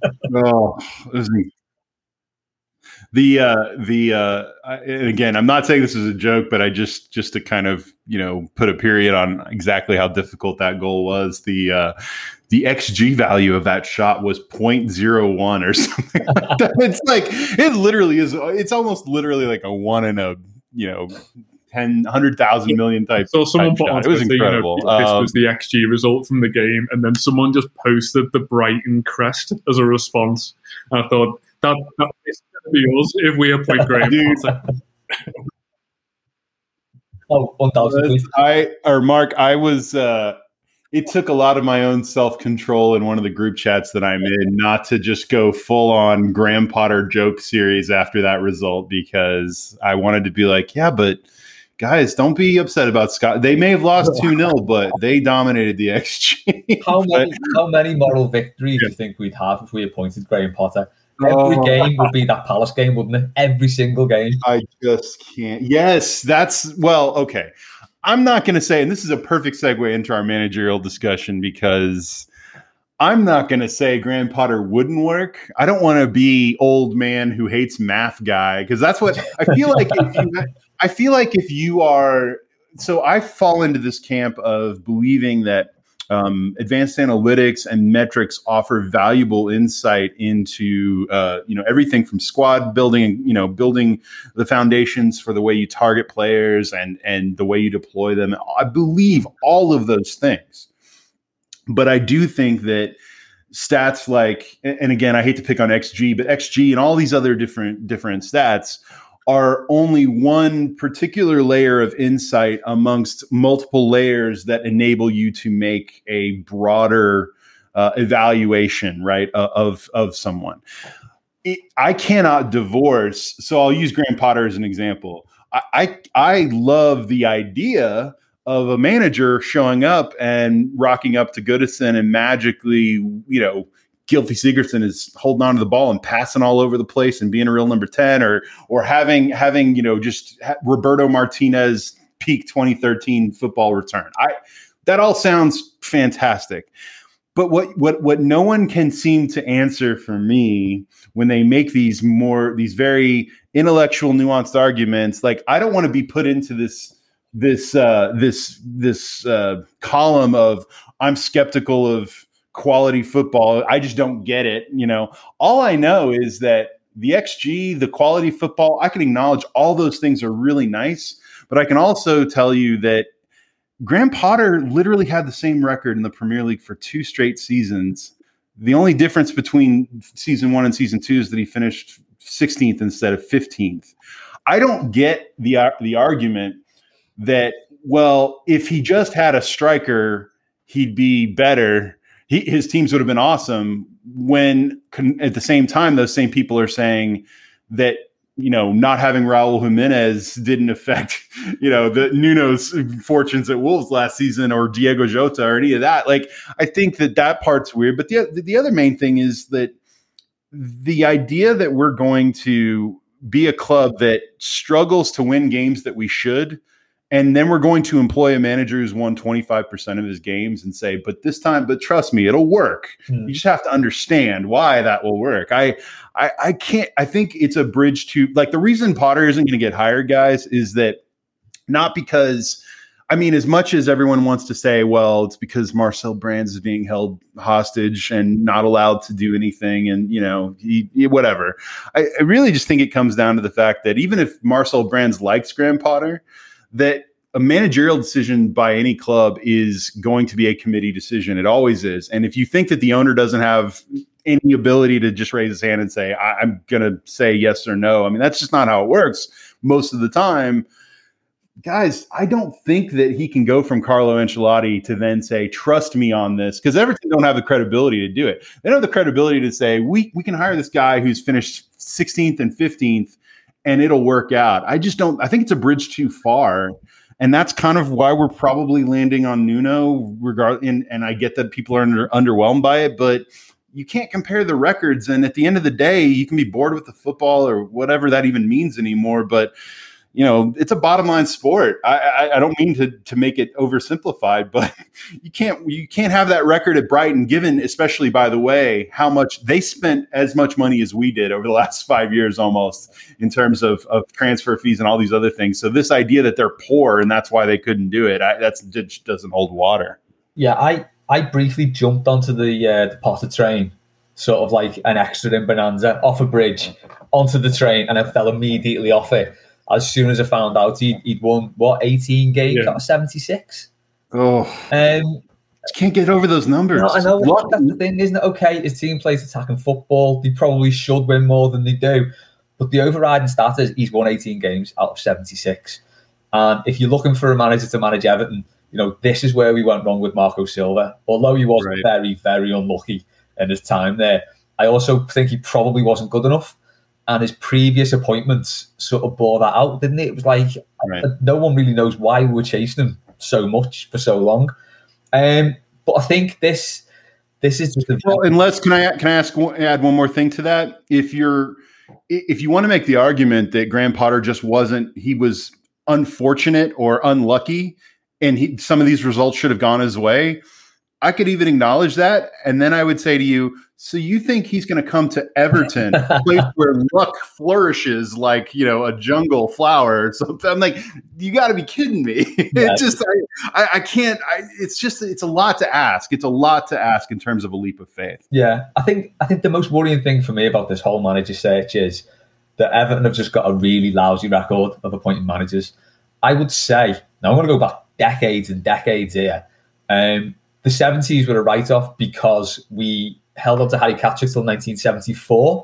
And again, I'm not saying this is a joke, but I just to kind of put a period on exactly how difficult that goal was. The XG value of that shot was 0.01 or something like that. It's like, it literally is. It's almost literally like a 1 in a, 100,000 million type. So someone put on It was Twitter, incredible. this was the XG result from the game, and then someone just posted the Brighton crest as a response. And I thought that is going to be us if we appoint Graham Potter. Oh, undoubtedly. Mark, I was. It took a lot of my own self-control in one of the group chats that I'm in not to just go full-on Graham Potter joke series after that result, because I wanted to be like, yeah, but guys, don't be upset about Scott. They may have lost 2-0, but they dominated the XG. How many moral victories do you think we'd have if we appointed Graham Potter? Every game would be that Palace game, wouldn't it? Every single game. I just can't. Yes, okay. I'm not going to say, and this is a perfect segue into our managerial discussion, because I'm not going to say Graham Potter wouldn't work. I don't want to be old man who hates math guy, because that's what I feel like. If you are, so I fall into this camp of believing that advanced analytics and metrics offer valuable insight into everything from squad building and building the foundations for the way you target players and the way you deploy them. I believe all of those things, but I do think that stats like, and again, I hate to pick on XG, but XG and all these other different stats are only one particular layer of insight amongst multiple layers that enable you to make a broader evaluation, right, of someone. I cannot divorce. So I'll use Graham Potter as an example. I love the idea of a manager showing up and rocking up to Goodison and magically, Gylfi Sigurdsson is holding on to the ball and passing all over the place and being a real number 10, or having just Roberto Martinez peak 2013 football return. That all sounds fantastic. But what no one can seem to answer for me when they make these very intellectual, nuanced arguments, like, I don't want to be put into this column of I'm skeptical of quality football. I just don't get it. All I know is that the XG, the quality football, I can acknowledge all those things are really nice, but I can also tell you that Graham Potter literally had the same record in the Premier League for 2 straight seasons. The only difference between season 1 and season 2 is that he finished 16th instead of 15th. I don't get the argument that, well, if he just had a striker, he'd be better. His teams would have been awesome, when at the same time, those same people are saying that, not having Raul Jimenez didn't affect, the Nuno's fortunes at Wolves last season, or Diego Jota, or any of that. Like, I think that part's weird. But the other main thing is that the idea that we're going to be a club that struggles to win games that we should, and then we're going to employ a manager who's won 25% of his games and say, but trust me, it'll work. You just have to understand why that will work. I think it's a bridge to, like, the reason Potter isn't going to get hired, guys, is that not because, as much as everyone wants to say, well, it's because Marcel Brands is being held hostage and not allowed to do anything. And, whatever. I really just think it comes down to the fact that even if Marcel Brands likes Graham Potter, that a managerial decision by any club is going to be a committee decision. It always is. And if you think that the owner doesn't have any ability to just raise his hand and say, I'm going to say yes or no, that's just not how it works most of the time. Guys, I don't think that he can go from Carlo Ancelotti to then say, trust me on this, because Everton don't have the credibility to do it. They don't have the credibility to say, we can hire this guy who's finished 16th and 15th and it'll work out. I think it's a bridge too far. And that's kind of why we're probably landing on Nuno, and I get that people are underwhelmed by it, but you can't compare the records. And at the end of the day, you can be bored with the football or whatever that even means anymore. But it's a bottom line sport. I don't mean to make it oversimplified, but you can't have that record at Brighton, given, especially, by the way, how much they spent, as much money as we did over the last 5 years almost, in terms of transfer fees and all these other things. So this idea that they're poor and that's why they couldn't do it, that just doesn't hold water. Yeah, I briefly jumped onto the Potter train, sort of like an extra in Bonanza, off a bridge onto the train, and I fell immediately off it. as soon as I found out he'd won, 18 games out of 76? Oh, just can't get over those numbers. I know that's the thing, isn't it? Okay, his team plays attacking football. They probably should win more than they do. But the overriding stat is he's won 18 games out of 76. And if you're looking for a manager to manage Everton, this is where we went wrong with Marco Silva. Although he was very, very unlucky in his time there, I also think he probably wasn't good enough. And his previous appointments sort of bore that out, didn't it? It was like no one really knows why we were chasing him so much for so long. But I think this is just unless can I add one more thing to that? If you want to make the argument that Graham Potter just he was unfortunate or unlucky, and some of these results should have gone his way, I could even acknowledge that, and then I would say to you, so you think he's going to come to Everton, a place where luck flourishes like a jungle flower or something? I'm like, you got to be kidding me! Yeah. I can't. It's a lot to ask. It's a lot to ask in terms of a leap of faith. Yeah, I think the most worrying thing for me about this whole manager search is that Everton have just got a really lousy record of appointing managers. I would say, now I'm going to go back decades and decades here. The 70s were a write-off because we held on to Harry Catterick till 1974.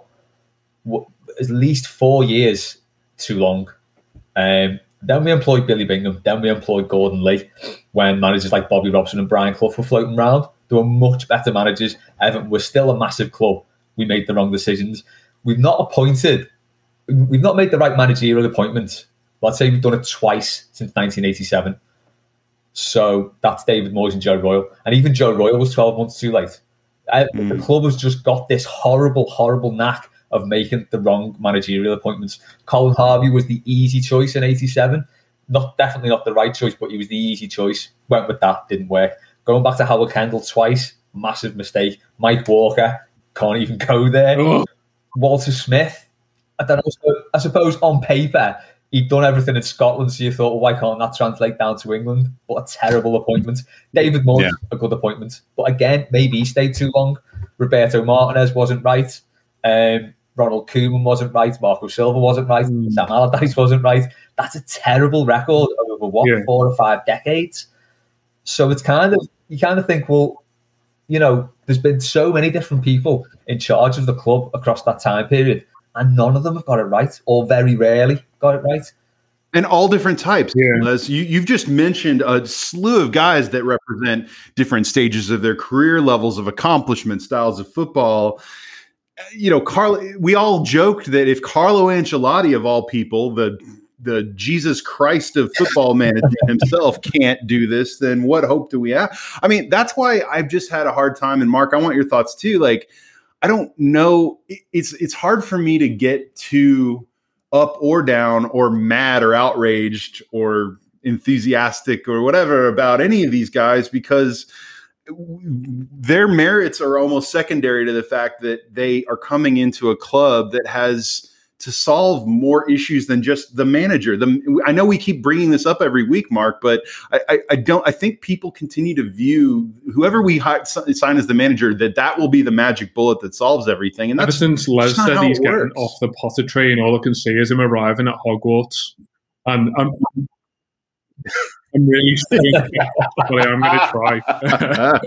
At least 4 years too long. Then we employed Billy Bingham. Then we employed Gordon Lee when managers like Bobby Robson and Brian Clough were floating around. They were much better managers. Everton was still a massive club. We made the wrong decisions. We've not made the right managerial appointment. Let's say we've done it twice since 1987. So that's David Moyes and Joe Royle. And even Joe Royle was 12 months too late. The club has just got this horrible, horrible knack of making the wrong managerial appointments. Colin Harvey was the easy choice in 87. Definitely not the right choice, but he was the easy choice. Went with that, didn't work. Going back to Howard Kendall twice, massive mistake. Mike Walker, can't even go there. Oh. Walter Smith, I don't know. I suppose on paper, he'd done everything in Scotland, so you thought, well, why can't that translate down to England? What a terrible appointment. David Moyes, a good appointment. But again, maybe he stayed too long. Roberto Martinez wasn't right. Ronald Koeman wasn't right. Marco Silva wasn't right. Sam Allardyce wasn't right. That's a terrible record over 4 or 5 decades. So it's you kind of think, well, there's been so many different people in charge of the club across that time period, and none of them have got it right, or very rarely got it right. And all different types. Yeah. You've just mentioned a slew of guys that represent different stages of their career, levels of accomplishment, styles of football. We all joked that if Carlo Ancelotti, of all people, the Jesus Christ of football management himself, can't do this, then what hope do we have? I mean, that's why I've just had a hard time. And Mark, I want your thoughts too. Like, I don't know. It's hard for me to get too up or down or mad or outraged or enthusiastic or whatever about any of these guys, because their merits are almost secondary to the fact that they are coming into a club that has to solve more issues than just the manager. I know we keep bringing this up every week, Mark, but I think people continue to view whoever we sign as the manager, that will be the magic bullet that solves everything. And ever since Les said he's getting off the Potter train, all I can see is him arriving at Hogwarts. And I'm really struggling, but I'm going to try.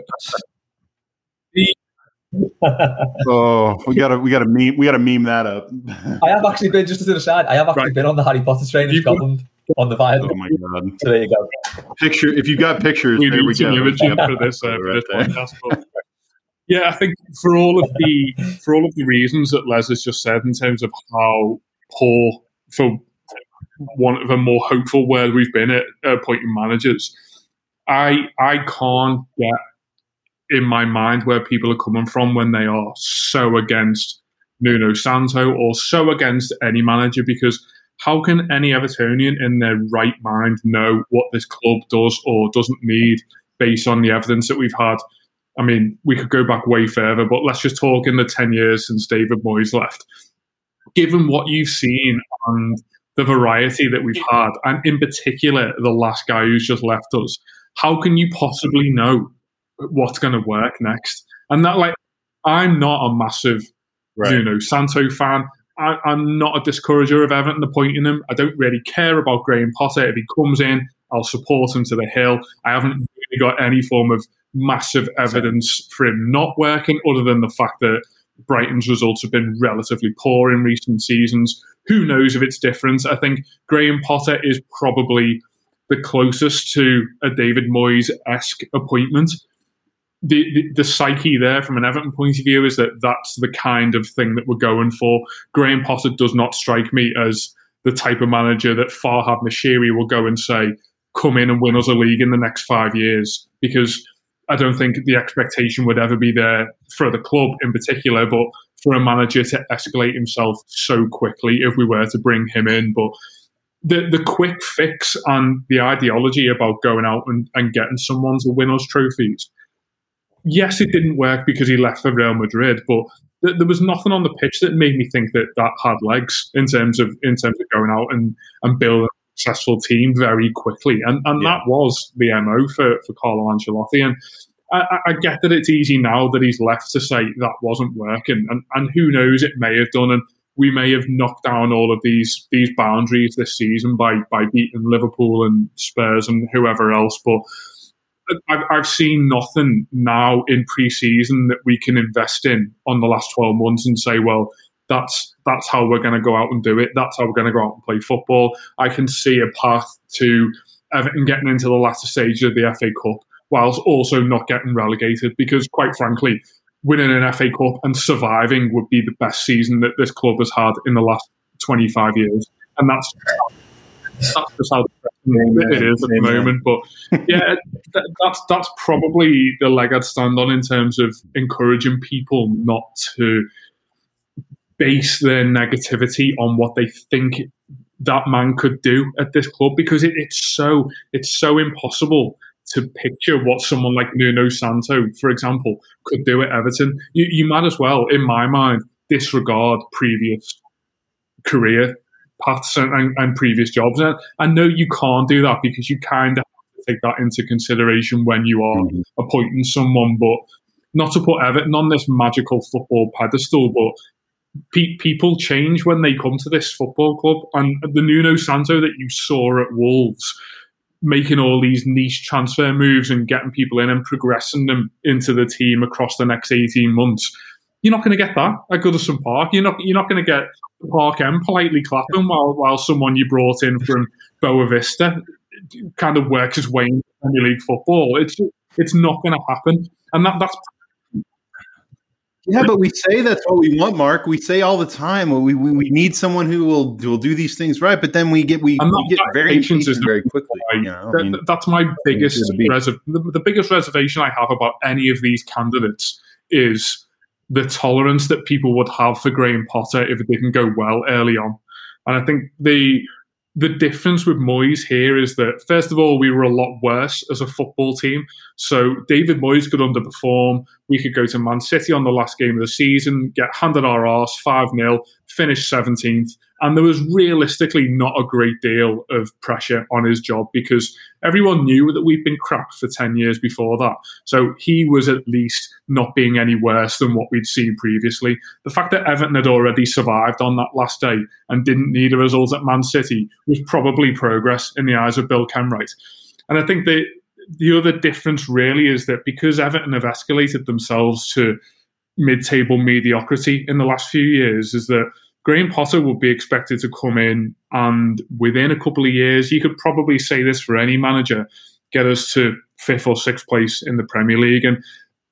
We gotta meme that up. I have actually been, just to the side, been on the Harry Potter train in Scotland on the Viaduct. Oh my god! So there you go. If you got pictures, we there need we some go. imaging for this podcast. But yeah, I think for all of the reasons that Les has just said in terms of how poor, for one of a more hopeful word we've been at appointing managers, I can't get in my mind where people are coming from when they are so against Nuno Santo or so against any manager, because how can any Evertonian in their right mind know what this club does or doesn't need based on the evidence that we've had? I mean, we could go back way further, but let's just talk in the 10 years since David Moyes left. Given what you've seen and the variety that we've had, and in particular, the last guy who's just left us, how can you possibly know what's going to work next? And that, like, I'm not a massive Nuno Santo fan. I'm not a discourager of Everton appointing him. I don't really care about Graham Potter. If he comes in, I'll support him to the hill. I haven't really got any form of massive evidence for him not working, other than the fact that Brighton's results have been relatively poor in recent seasons. Who knows if it's different? I think Graham Potter is probably the closest to a David Moyes-esque appointment. The psyche there from an Everton point of view is that that's the kind of thing that we're going for. Graham Potter does not strike me as the type of manager that Farhad Moshiri will go and say, come in and win us a league in the next 5 years, because I don't think the expectation would ever be there for the club in particular, but for a manager to escalate himself so quickly if we were to bring him in. But the quick fix and the ideology about going out and getting someone to win us trophies, yes, it didn't work because he left for Real Madrid, but there was nothing on the pitch that made me think that had legs in terms of going out and building a successful team very quickly. And that was the MO for Carlo Ancelotti. And I get that it's easy now that he's left to say that wasn't working. And who knows, it may have done. And we may have knocked down all of these boundaries this season by beating Liverpool and Spurs and whoever else. But I've seen nothing now in pre-season that we can invest in on the last 12 months and say, well, that's how we're going to go out and do it. That's how we're going to go out and play football. I can see a path to Everton getting into the latter stage of the FA Cup whilst also not getting relegated, because quite frankly, winning an FA Cup and surviving would be the best season that this club has had in the last 25 years. And that's just how it is at the moment. But yeah, that's probably the leg I'd stand on in terms of encouraging people not to base their negativity on what they think that man could do at this club, because it's so impossible to picture what someone like Nuno Santo, for example, could do at Everton. You might as well, in my mind, disregard previous career paths and previous jobs. And I know you can't do that because you kind of have to take that into consideration when you are appointing someone, but not to put Everton on this magical football pedestal, but people change when they come to this football club. And the Nuno Santo that you saw at Wolves, making all these niche transfer moves and getting people in and progressing them into the team across the next 18 months, you're not going to get that at Goodison Park. You're not going to get Park End politely clapping while someone you brought in from Boa Vista kind of works his way into Premier League football. It's not going to happen, and that's. Yeah, but we say that's what we want, Mark. We say all the time, we need someone who will do these things right. But then we get very impatient very quickly. That's my biggest the biggest reservation I have about any of these candidates is the tolerance that people would have for Graham Potter if it didn't go well early on. And I think the difference with Moyes here is that, first of all, we were a lot worse as a football team. So David Moyes could underperform. We could go to Man City on the last game of the season, get handed our arse 5-0, finish 17th. And there was realistically not a great deal of pressure on his job because everyone knew that we'd been crap for 10 years before that. So he was at least not being any worse than what we'd seen previously. The fact that Everton had already survived on that last day and didn't need a result at Man City was probably progress in the eyes of Bill Kenwright. And I think the other difference really is that because Everton have escalated themselves to mid-table mediocrity in the last few years, is that Graham Potter would be expected to come in and within a couple of years, you could probably say this for any manager, get us to 5th or 6th place in the Premier League. And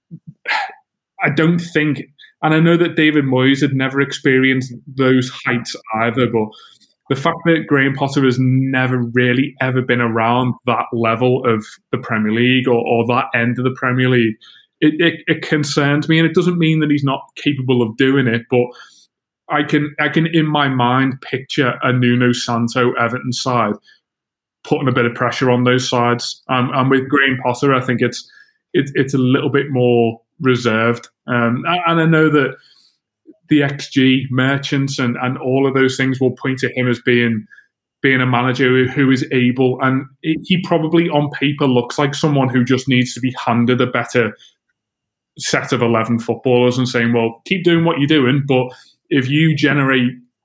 I don't think, and I know that David Moyes had never experienced those heights either, but the fact that Graham Potter has never really ever been around that level of the Premier League or that end of the Premier League, it concerns me. And it doesn't mean that he's not capable of doing it, but I can in my mind picture a Nuno Santo Everton side putting a bit of pressure on those sides. And with Graham Potter, I think it's a little bit more reserved. And I know that the XG merchants and all of those things will point to him as being a manager who is able, and he probably on paper looks like someone who just needs to be handed a better set of 11 footballers and saying, well, keep doing what you're doing, but if you generate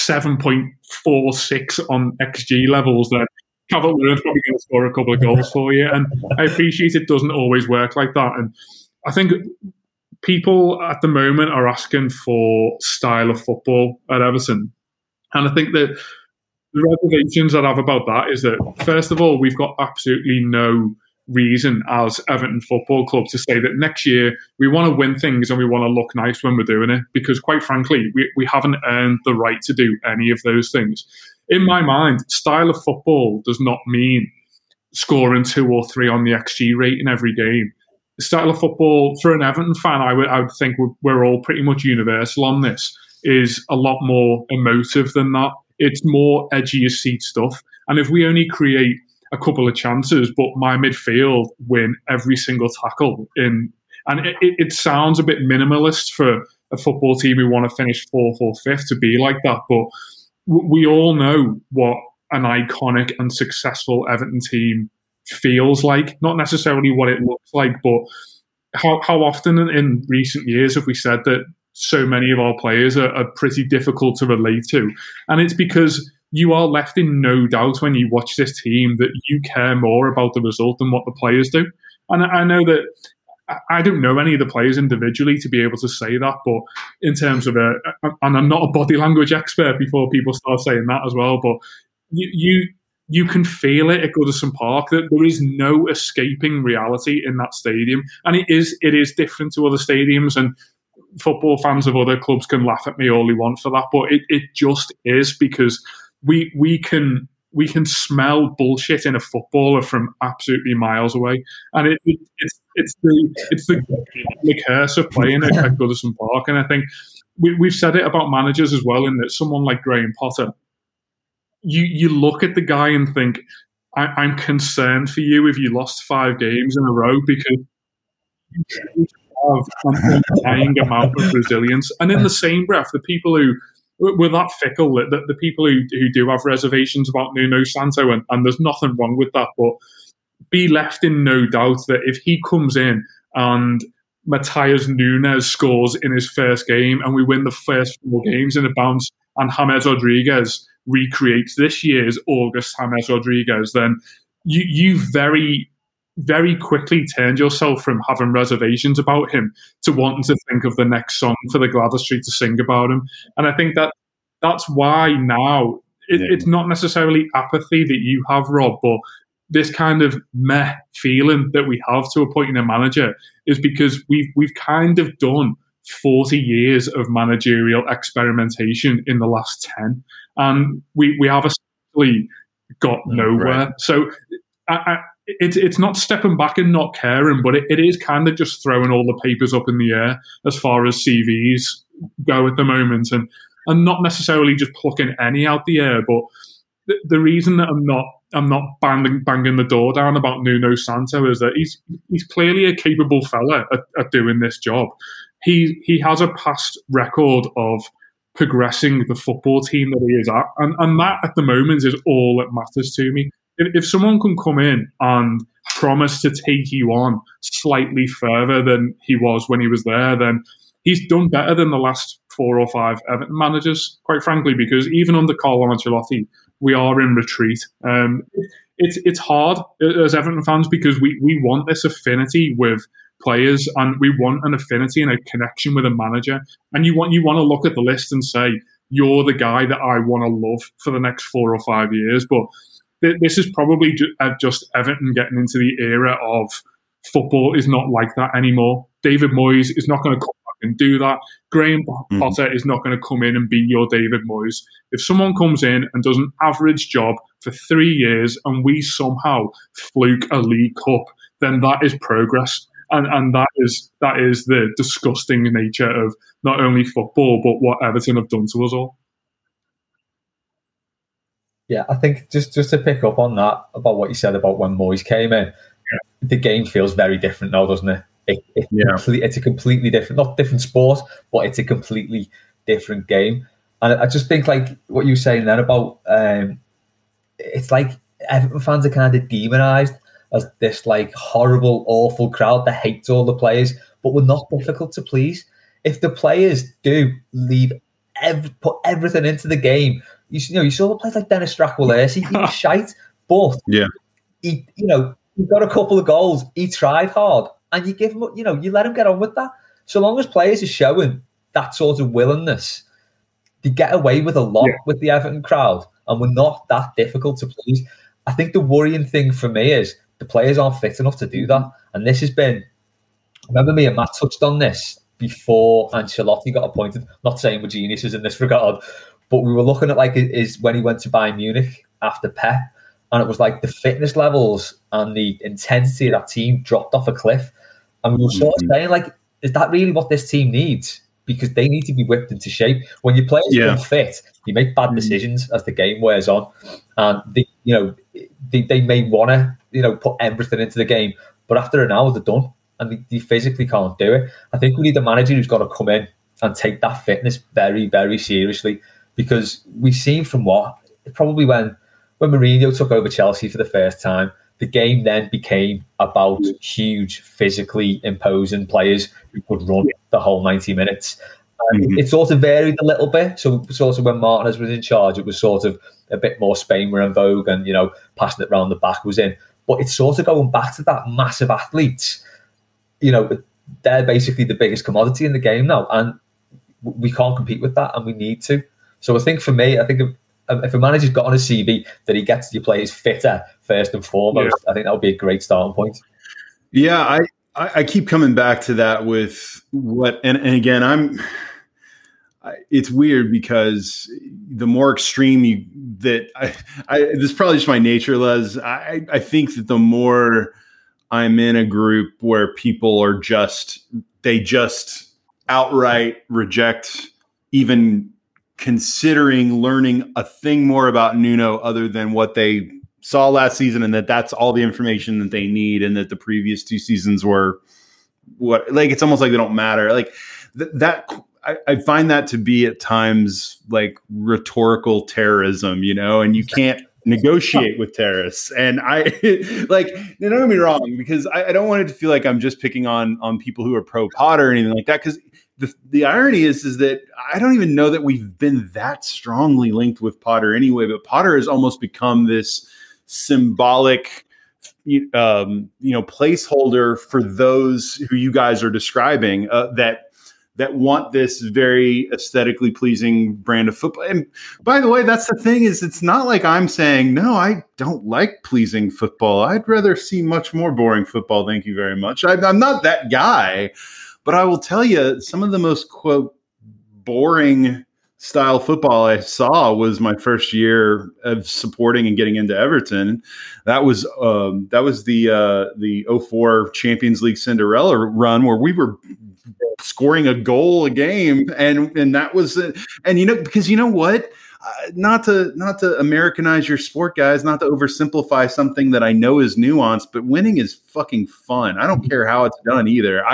7.46 on XG levels, then Calvert-Lewin's probably going to score a couple of goals for you. And I appreciate it doesn't always work like that. And I think people at the moment are asking for style of football at Everton. And I think that the reservations that I have about that is that, first of all, we've got absolutely no reason as Everton Football Club to say that next year we want to win things and we want to look nice when we're doing it, because quite frankly, we haven't earned the right to do any of those things. In my mind, style of football does not mean scoring 2 or 3 on the XG rate in every game. The style of football, for an Everton fan, I would think we're all pretty much universal on this, is a lot more emotive than that. It's more edgy as seat stuff. And if we only create a couple of chances, but my midfield win every single tackle and it sounds a bit minimalist for a football team who want to finish 4th or 5th to be like that, but we all know what an iconic and successful Everton team feels like, not necessarily what it looks like, but how often in recent years have we said that so many of our players are pretty difficult to relate to? And it's because you are left in no doubt when you watch this team that you care more about the result than what the players do. And I know that I don't know any of the players individually to be able to say that, but in terms of and I'm not a body language expert before people start saying that as well, but you can feel it at Goodison Park that there is no escaping reality in that stadium. And it is different to other stadiums, and football fans of other clubs can laugh at me all they want for that, but it just is, because we can smell bullshit in a footballer from absolutely miles away, and it's the curse of playing at Goodison Park. And I think we've said it about managers as well, in that someone like Graham Potter, you look at the guy and think, I'm concerned for you if you lost 5 games in a row, because you have an undying amount of resilience. And in the same breath, the people who were that fickle, the people who do have reservations about Nuno Santo, and there's nothing wrong with that, but be left in no doubt that if he comes in and Matheus Nunes scores in his first game and we win the first 4 games in a bounce, and James Rodriguez recreates this year's August James Rodriguez, then you very, very quickly turned yourself from having reservations about him to wanting to think of the next song for the Gladys Street to sing about him. And I think that's why now it's not necessarily apathy that you have, Rob, but this kind of meh feeling that we have to appointing a manager is because we've kind of done 40 years of managerial experimentation in the last 10, and we have essentially got nowhere. Right. So it's not stepping back and not caring, but it is kind of just throwing all the papers up in the air as far as CVs go at the moment, and not necessarily just plucking any out the air. But the reason that I'm not banging the door down about Nuno Santo is that he's clearly a capable fella at doing this job. He has a past record of progressing the football team that he is at, and that at the moment is all that matters to me. If someone can come in and promise to take you on slightly further than he was when he was there, then he's done better than the last 4 or 5 Everton managers, quite frankly, because even under Carlo Ancelotti, we are in retreat. It's hard as Everton fans because we want this affinity with players, and we want an affinity and a connection with a manager. And you want to look at the list and say, you're the guy that I want to love for the next 4 or 5 years. But this is probably just Everton getting into the era of football is not like that anymore. David Moyes is not going to come back and do that. Graham Potter is not going to come in and be your David Moyes. If someone comes in and does an average job for 3 years and we somehow fluke a League Cup, then that is progress. And that is the disgusting nature of not only football, but what Everton have done to us all. Yeah, I think just to pick up on that, about what you said about when Moyes came in, the game feels very different now, doesn't it? It's a completely different, not different sport, but it's a completely different game. And I just think, like what you were saying then about, it's like Everton fans are kind of demonised as this like horrible, awful crowd that hates all the players, but we're not difficult to please. If the players do leave put everything into the game. You saw players like Dennis Strachan-Walesi, he was shite, but he got a couple of goals. He tried hard, and you give him, you let him get on with that. So long as players are showing that sort of willingness, they get away with a lot with the Everton crowd, and we're not that difficult to please. I think the worrying thing for me is the players aren't fit enough to do that, and this has been. Remember, me and Matt touched on this before Ancelotti got appointed. Not saying we're geniuses in this regard, but we were looking at is when he went to Bayern Munich after Pep, and it was like the fitness levels and the intensity of that team dropped off a cliff. And we were sort of saying, is that really what this team needs? Because they need to be whipped into shape. When your players are unfit, you make bad decisions as the game wears on, and they may want to put everything into the game, but after an hour they're done, and they physically can't do it. I think we need a manager who's going to come in and take that fitness very, very seriously. Because we've seen from probably when Mourinho took over Chelsea for the first time, the game then became about huge, physically imposing players who could run the whole 90 minutes. And it sort of varied a little bit. So sort of when Martinez was in charge, it was sort of a bit more Spain were in vogue, and passing it around the back was in. But it's sort of going back to that massive athletes. They're basically the biggest commodity in the game now, and we can't compete with that, and we need to. So I think for me, if a manager's got on his CV that he gets your players fitter first and foremost, I think that would be a great starting point. Yeah, I keep coming back to that with and again, it's weird because the more extreme this is probably just my nature, Les. I think that the more I'm in a group where people are they just outright reject even considering learning a thing more about Nuno other than what they saw last season, and that's all the information that they need, and that the previous 2 seasons were it's almost like they don't matter. I find that to be at times rhetorical terrorism, and you can't negotiate with terrorists. And don't get me wrong, because I don't want it to feel like I'm just picking on people who are pro Potter or anything like that, because the irony is that I don't even know that we've been that strongly linked with Potter anyway, but Potter has almost become this symbolic placeholder for those who you guys are describing, that want this very aesthetically pleasing brand of football. And by the way, that's the thing, is it's not like I'm saying, no, I don't like pleasing football. I'd rather see much more boring football. Thank you very much. I'm not that guy, but I will tell you, some of the most, quote, boring style football I saw was my first year of supporting and getting into Everton. That was the 04 Champions League Cinderella run, where we were scoring a goal a game, and that was it. And because you know what, not to Americanize your sport, guys, not to oversimplify something that I know is nuanced, but winning is fucking fun. I don't care how it's done either.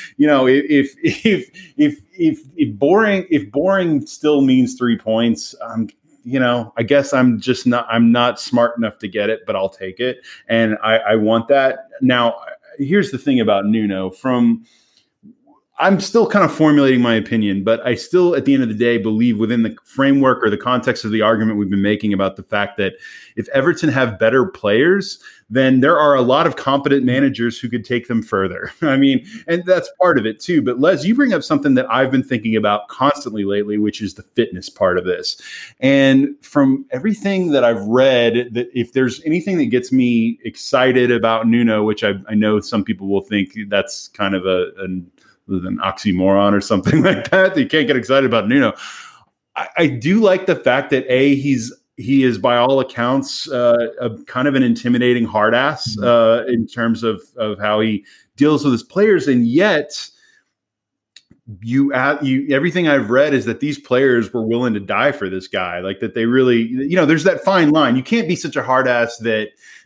If boring still means 3 points, I guess I'm not smart enough to get it, but I'll take it. And I want that. Now, here's the thing about Nuno. I'm still kind of formulating my opinion, but I still, at the end of the day, believe within the framework or the context of the argument we've been making about the fact that if Everton have better players, then there are a lot of competent managers who could take them further. I mean, and that's part of it too. But Les, you bring up something that I've been thinking about constantly lately, which is the fitness part of this. And from everything that I've read, that if there's anything that gets me excited about Nuno, which I know some people will think that's kind of an oxymoron or something like that you can't get excited about Nuno. I do like the fact that he is by all accounts a kind of an intimidating hard ass in terms of how he deals with his players, and yet everything I've read is that these players were willing to die for this guy, like that they really, there's that fine line. You can't be such a hard ass that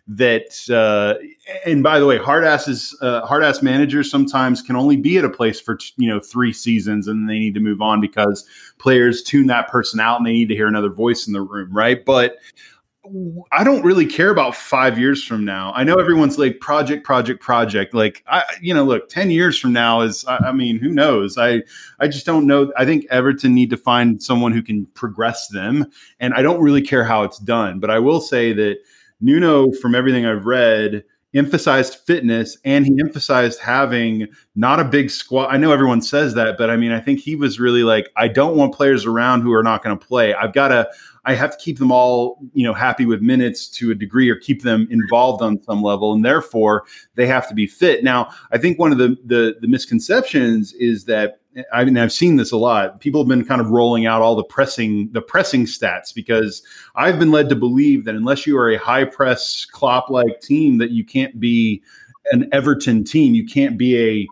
and by the way, hard ass managers sometimes can only be at a place for 3 seasons, and they need to move on because players tune that person out and they need to hear another voice in the room, right? But I don't really care about 5 years from now. I know everyone's like project. Like, look, 10 years from now is, I mean, who knows? I just don't know. I think Everton need to find someone who can progress them. And I don't really care how it's done. But I will say that Nuno, from everything I've read, emphasized fitness, and he emphasized having not a big squad. I know everyone says that, but I mean, I think he was really like, I don't want players around who are not going to play. I have to keep them all, happy with minutes to a degree, or keep them involved on some level, and therefore they have to be fit. Now, I think one of the misconceptions is that, I've seen this a lot. People have been kind of rolling out all the pressing stats, because I've been led to believe that unless you are a high press Klopp-like team, that you can't be an Everton team. You can't be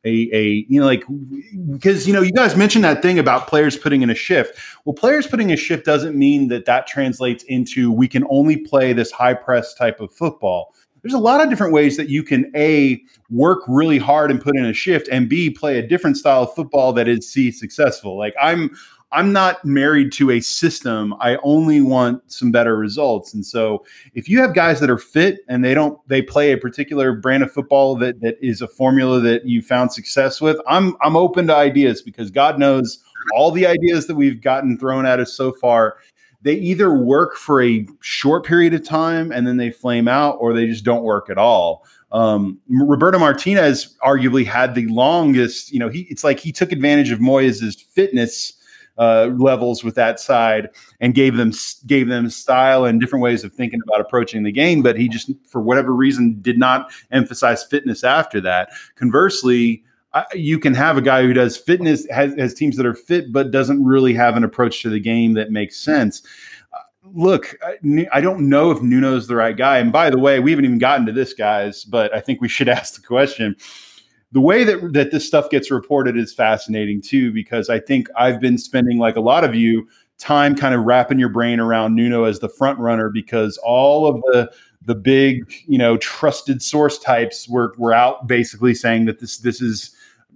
because you guys mentioned that thing about players putting in a shift. Well, players putting a shift doesn't mean that translates into we can only play this high press type of football. There's a lot of different ways that you can A, work really hard and put in a shift, and B, play a different style of football that is successful. Like, I'm not married to a system. I only want some better results. And so if you have guys that are fit and they play a particular brand of football that is a formula that you found success with, I'm open to ideas, because God knows all the ideas that we've gotten thrown at us so far, they either work for a short period of time and then they flame out, or they just don't work at all. Roberto Martinez arguably had the longest, it's like he took advantage of Moyes' fitness levels with that side, and gave them style and different ways of thinking about approaching the game. But he just, for whatever reason, did not emphasize fitness after that. Conversely, you can have a guy who does fitness, has teams that are fit, but doesn't really have an approach to the game that makes sense. Look, I don't know if Nuno's the right guy. And by the way, we haven't even gotten to this, guys, but I think we should ask the question. The way that this stuff gets reported is fascinating too, because I think I've been spending, like a lot of you, time kind of wrapping your brain around Nuno as the front runner, because all of the big, trusted source types were out basically saying that this is,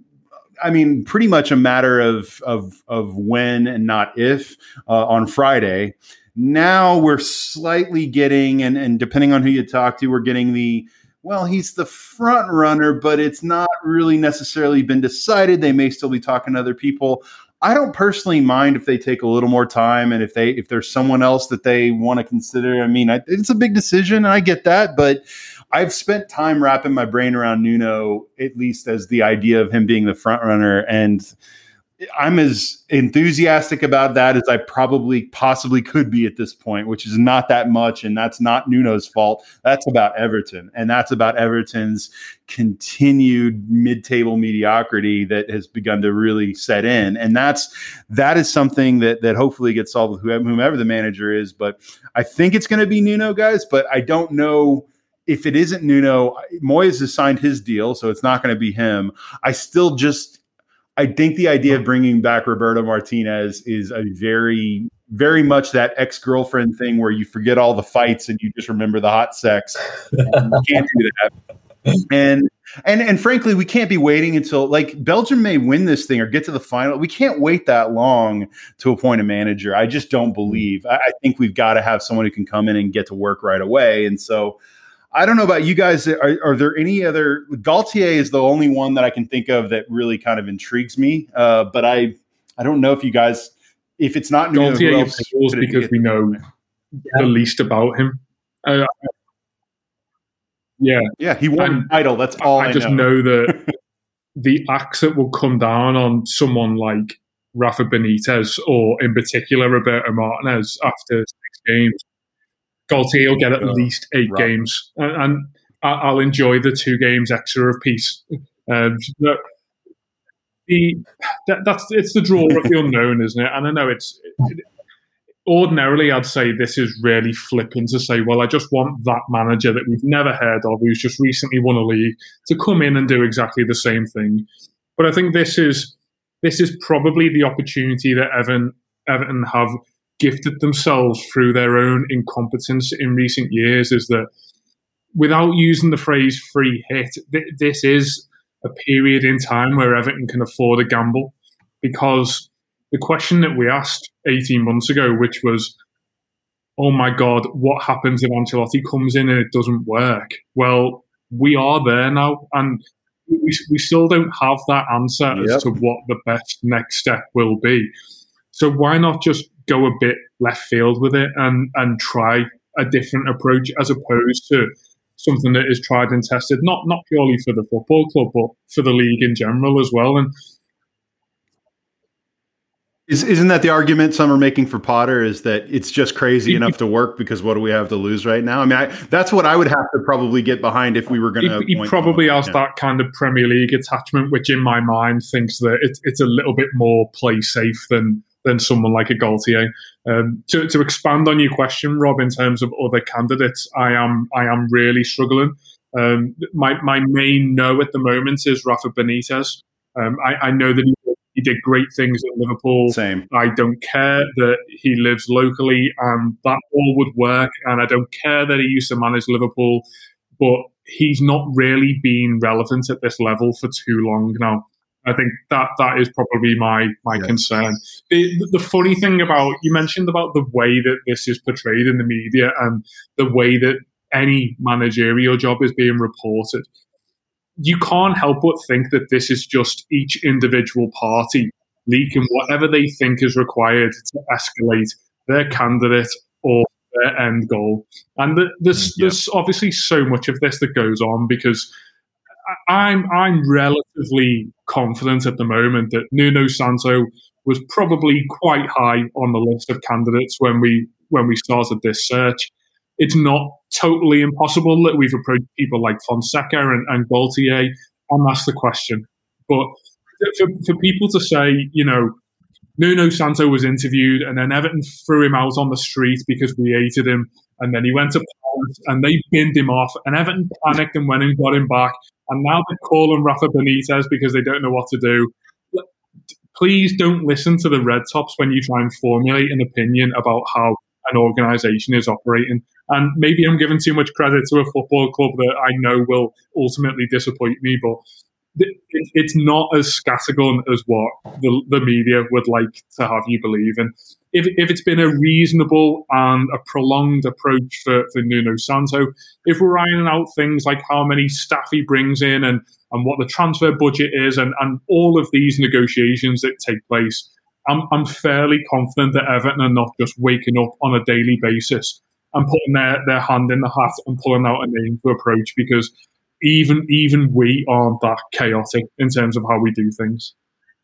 I mean, pretty much a matter of when and not if on Friday. Now we're slightly getting, and depending on who you talk to, we're getting he's the front runner, but it's not really necessarily been decided. They may still be talking to other people. I don't personally mind if they take a little more time, and if there's someone else that they want to consider. I mean, it's a big decision, and I get that, but I've spent time wrapping my brain around Nuno, at least as the idea of him being the front runner, and I'm as enthusiastic about that as I possibly could be at this point, which is not that much. And that's not Nuno's fault. That's about Everton. And that's about Everton's continued mid-table mediocrity that has begun to really set in. And that is something that hopefully gets solved with whomever the manager is. But I think it's going to be Nuno, guys, but I don't know. If it isn't Nuno, Moyes has signed his deal, so it's not going to be him. I think the idea of bringing back Roberto Martinez is a very, very much that ex-girlfriend thing where you forget all the fights and you just remember the hot sex. You can't do that. And frankly, we can't be waiting until, like, Belgium may win this thing or get to the final. We can't wait that long to appoint a manager. I just don't believe. I think we've got to have someone who can come in and get to work right away. And so I don't know about you guys. Are there any other? Galtier is the only one that I can think of that really kind of intrigues me. But I don't know if you guys, if it's not Galtier, because we know the least about him. Yeah, he won a title. That's all I just know that the axe that will come down on someone like Rafa Benitez, or in particular Roberto Martinez, after 6 games. Galtier will get at least 8 games, and I'll enjoy the 2 games extra of peace. It's the draw of the unknown, isn't it? And I know ordinarily I'd say this is really flippant to say, well, I just want that manager that we've never heard of, who's just recently won a league, to come in and do exactly the same thing. But I think this is probably the opportunity that Everton have gifted themselves through their own incompetence in recent years, is that without using the phrase free hit, this is a period in time where Everton can afford a gamble, because the question that we asked 18 months ago, which was, oh my God, what happens if Ancelotti comes in and it doesn't work? Well, we are there now, and we still don't have that answer as to what the best next step will be. So why not just go a bit left field with it and try a different approach as opposed to something that is tried and tested, not purely for the football club, but for the league in general as well. And isn't that the argument some are making for Potter, is that it's just crazy enough to work because what do we have to lose right now? I mean, that's what I would have to probably get behind if we were going to. He probably has that kind of Premier League attachment, which in my mind thinks that it's a little bit more play safe than someone like a Galtier. To expand on your question, Rob, in terms of other candidates, I am really struggling. My main no at the moment is Rafa Benitez. I know that he did great things at Liverpool. Same. I don't care that he lives locally and that all would work. And I don't care that he used to manage Liverpool, but he's not really been relevant at this level for too long now. I think that is probably my concern. The funny thing about, you mentioned about the way that this is portrayed in the media and the way that any managerial job is being reported. You can't help but think that this is just each individual party leaking whatever they think is required to escalate their candidate or their end goal. And there's obviously so much of this that goes on, because I'm relatively confident at the moment that Nuno Santo was probably quite high on the list of candidates when we started this search. It's not totally impossible that we've approached people like Fonseca and Galtier and asked the question. But for people to say, Nuno Santo was interviewed and then Everton threw him out on the street because we hated him, and then he went to Palace and they binned him off, and Everton panicked and went and got him back, and now they call him Rafa Benitez because they don't know what to do. Please don't listen to the red tops when you try and formulate an opinion about how an organisation is operating. And maybe I'm giving too much credit to a football club that I know will ultimately disappoint me, but it's not as scattergun as what the media would like to have you believe. And if it's been a reasonable and a prolonged approach for Nuno Santo, if we're ironing out things like how many staff he brings in and what the transfer budget is and all of these negotiations that take place, I'm fairly confident that Everton are not just waking up on a daily basis and putting their hand in the hat and pulling out a name to approach, because even we aren't that chaotic in terms of how we do things.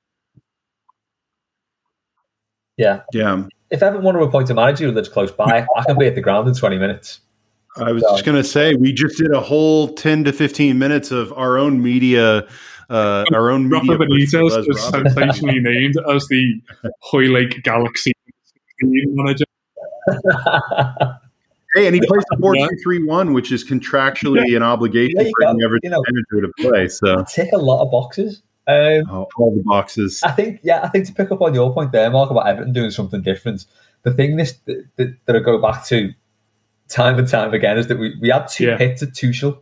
Yeah. If Everton want to appoint a manager who lives close by, I can be at the ground in 20 minutes. I was just going to say, we just did a whole 10 to 15 minutes of our own media. Rafa Benitez was sensationally named as the Hoylake Galaxy manager. Hey, and he plays the 4-2-3-1, which is contractually an obligation for any Everton manager to play. So tick a lot of boxes. All the boxes. I think to pick up on your point there, Mark, about Everton doing something different. The thing that I go back to time and time again is that we had two hits at Tuchel,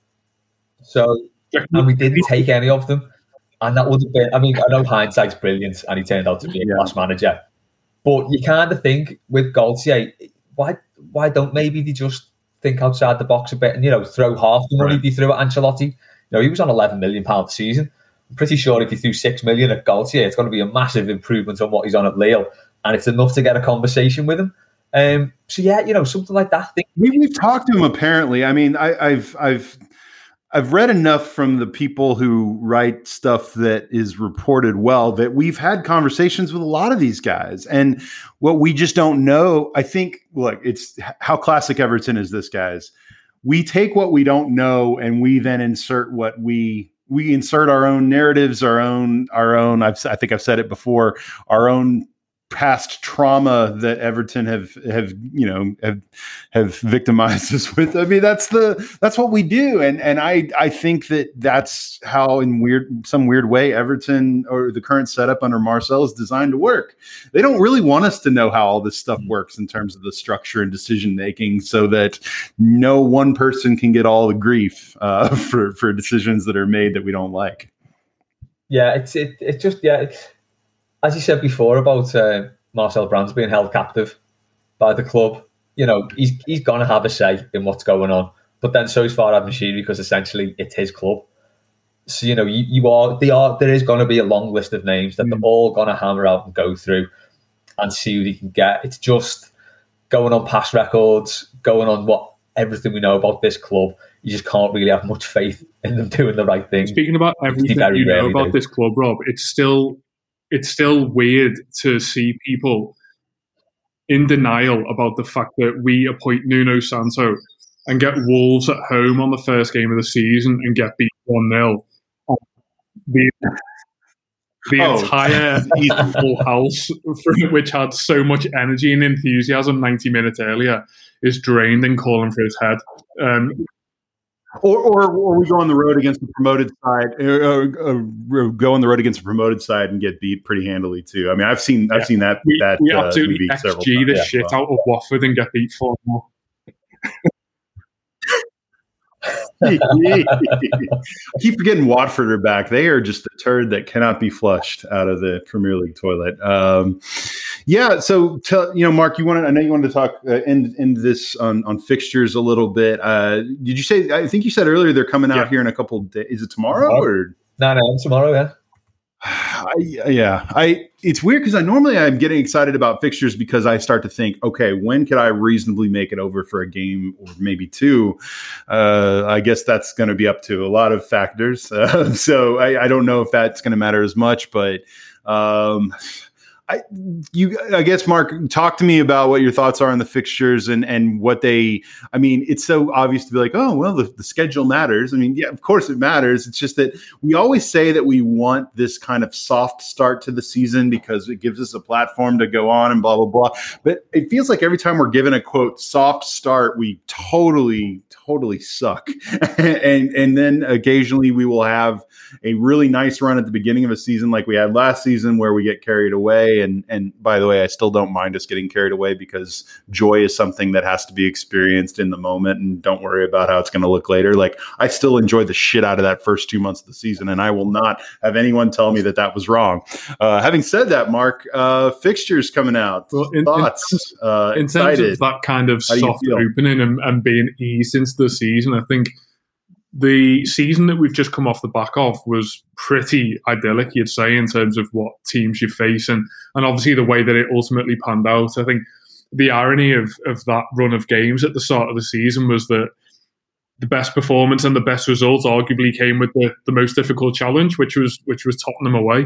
and we didn't take any of them. And that would have been, I mean, I know hindsight's brilliant and he turned out to be a class manager, but you kind of think with Galtier, why don't maybe they just think outside the box a bit and, throw half the money they threw at Ancelotti? He was on £11 million a season. I'm pretty sure if you threw $6 million at Galtier, it's going to be a massive improvement on what he's on at Lille, and it's enough to get a conversation with him. Something like that. We've talked to him apparently. I mean, I've read enough from the people who write stuff that is reported well that we've had conversations with a lot of these guys. And what we just don't know, I think, look, it's how classic Everton is this, guys. We take what we don't know and we then insert what we insert our own narratives, our own, I think I've said it before, our own past trauma that Everton have victimized us with. I mean, that's what we do, and I think that's how, in some weird way, Everton or the current setup under Marcel is designed to work. They don't really want us to know how all this stuff works in terms of the structure and decision making, so that no one person can get all the grief for decisions that are made that we don't like. Yeah, it's just as you said before about Marcel Brands being held captive by the club, he's going to have a say in what's going on. But then so is Farhad Moshiri, because essentially it's his club. So, there is going to be a long list of names that they're all going to hammer out and go through and see who they can get. It's just going on past records, going on everything we know about this club. You just can't really have much faith in them doing the right thing. Speaking about everything you know about this club, Rob, it's still weird to see people in denial about the fact that we appoint Nuno Santo and get Wolves at home on the first game of the season and get beat 1-0. The entire full house, which had so much energy and enthusiasm 90 minutes earlier, is drained and calling for his head. Or we go on the road against the promoted side, go on the road against the promoted side and get beat pretty handily too. I mean, I've seen that. We absolutely XG the shit out of Watford and get beat 4-0. I keep forgetting Watford are back. They are just a turd that cannot be flushed out of the Premier League toilet. So Mark, I know you wanted to talk end this on fixtures a little bit. Did you say? I think you said earlier they're coming out here in a couple of days. Is it tomorrow or? No, tomorrow. Yeah. It's weird because I'm getting excited about fixtures because I start to think, okay, when could I reasonably make it over for a game or maybe two? I guess that's going to be up to a lot of factors. So I don't know if that's going to matter as much, but I guess, Mark, talk to me about what your thoughts are on the fixtures and what it's so obvious to be like, oh, well, the schedule matters. I mean, yeah, of course it matters. It's just that we always say that we want this kind of soft start to the season because it gives us a platform to go on and blah, blah, blah. But it feels like every time we're given a, quote, soft start, we totally suck. and then occasionally we will have a really nice run at the beginning of a season like we had last season where we get carried away. And by the way, I still don't mind us getting carried away because joy is something that has to be experienced in the moment, and don't worry about how it's going to look later. Like, I still enjoy the shit out of that first 2 months of the season, and I will not have anyone tell me that was wrong. Having said that, Mark, fixtures coming out. Well, thoughts? In terms of that kind of soft opening and being eased into the season, I think the season that we've just come off the back of was pretty idyllic, you'd say, in terms of what teams you face and obviously the way that it ultimately panned out. I think the irony of that run of games at the start of the season was that the best performance and the best results arguably came with the most difficult challenge, which was Tottenham away.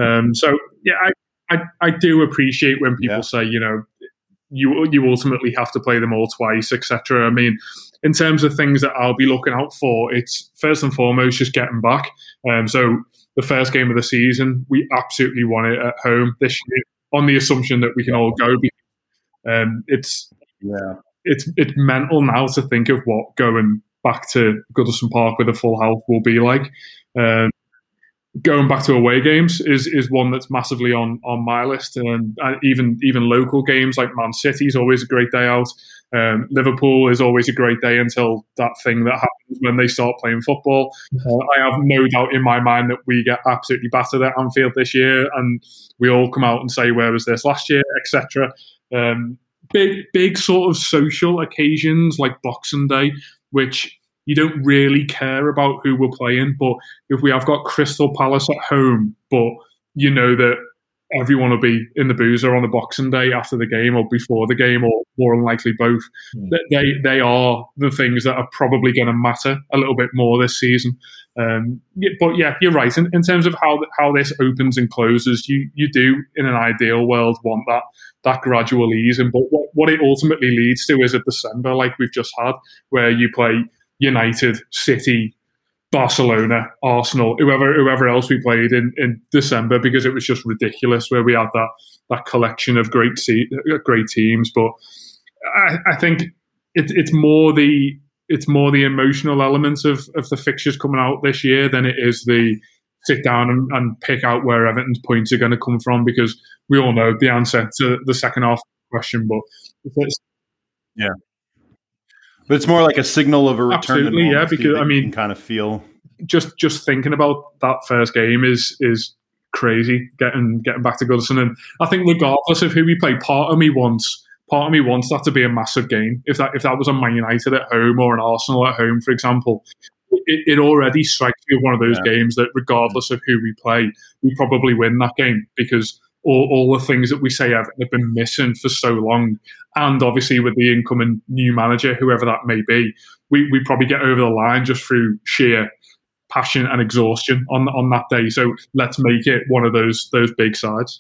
I do appreciate when people say, you ultimately have to play them all twice, etc. I mean, in terms of things that I'll be looking out for, it's first and foremost just getting back. So the first game of the season, we want it at home this year, on the assumption that we can all go. It's mental now to think of what going back to Goodison Park with a full house will be like. Going back to away games is one that's massively on my list, and even local games like Man City is always a great day out. Liverpool is always a great day until that thing that happens when they start playing football. I have no doubt in my mind that we get absolutely battered at Anfield this year, and we all come out and say, "Where was this last year?" etc. Big sort of social occasions like Boxing Day, which you don't really care about who we're playing, but if we have got Crystal Palace at home, but you know that everyone will be in the boozer on the Boxing Day after the game or before the game, or more unlikely both. They are the things that are probably going to matter a little bit more this season. But yeah, you're right. In terms of how this opens and closes, you do, in an ideal world, want that gradual easing. But what it ultimately leads to is a December like we've just had, where you play United, City, Barcelona, Arsenal, whoever else we played in December, because it was just ridiculous where we had that collection of great teams. But I think it's more the emotional elements of the fixtures coming out this year than it is the sit down and pick out where Everton's points are going to come from, because we all know the answer to the second half question. But But it's more like a signal of a return. Absolutely, yeah, because I mean, you can kind of feel just thinking about that first game is crazy. Getting back to Goodison, and I think regardless of who we play, part of me wants part of me wants that to be a massive game. If that was a Man United at home or an Arsenal at home, for example, it already strikes me as one of those games that regardless of who we play, we probably win that game because all the things that we say have been missing for so long. And obviously with the incoming new manager, whoever that may be, we probably get over the line just through sheer passion and exhaustion on that day. So let's make it one of those big sides.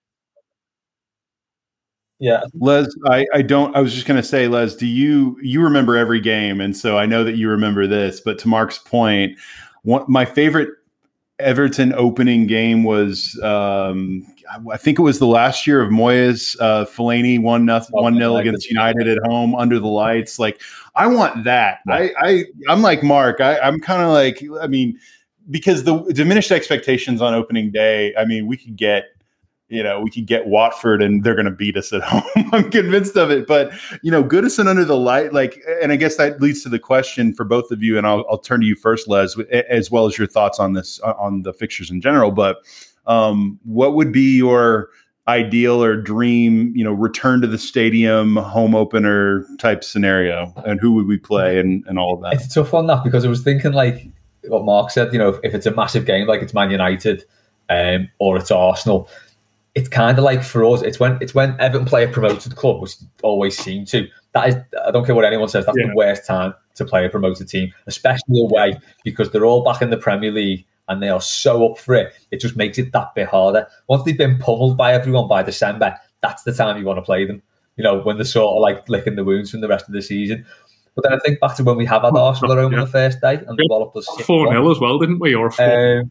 Yeah, Les, I was just going to say, Les, do you remember every game? And so I know that you remember this, but to Mark's point, my favorite Everton opening game was, I think it was the last year of Moyes, Fellaini 1-0 against United at home under the lights. Like, I want that. I'm like Mark. I'm kind of like, I mean, because the diminished expectations on opening day, I mean, we could get Watford and they're going to beat us at home. I'm convinced of it. But, Goodison under the light, and I guess that leads to the question for both of you, and I'll turn to you first, Les, as well as your thoughts on this, on the fixtures in general. But what would be your ideal or dream, return to the stadium, home opener type scenario? And who would we play and all of that? It's a tough one, that, because I was thinking like what Mark said, if it's a massive game, like it's Man United or it's Arsenal, it's kind of like for us, it's when Everton play a promoted club, which always seem to. That is, I don't care what anyone says, that's the worst time to play a promoted team, especially away, because they're all back in the Premier League and they are so up for it. It just makes it that bit harder. Once they've been pummeled by everyone by December, that's the time you want to play them. When they're sort of like licking the wounds from the rest of the season. But then I think back to when we have had Arsenal at home on the first day and the wallop us 4-0 as well, didn't we? Or 4-0,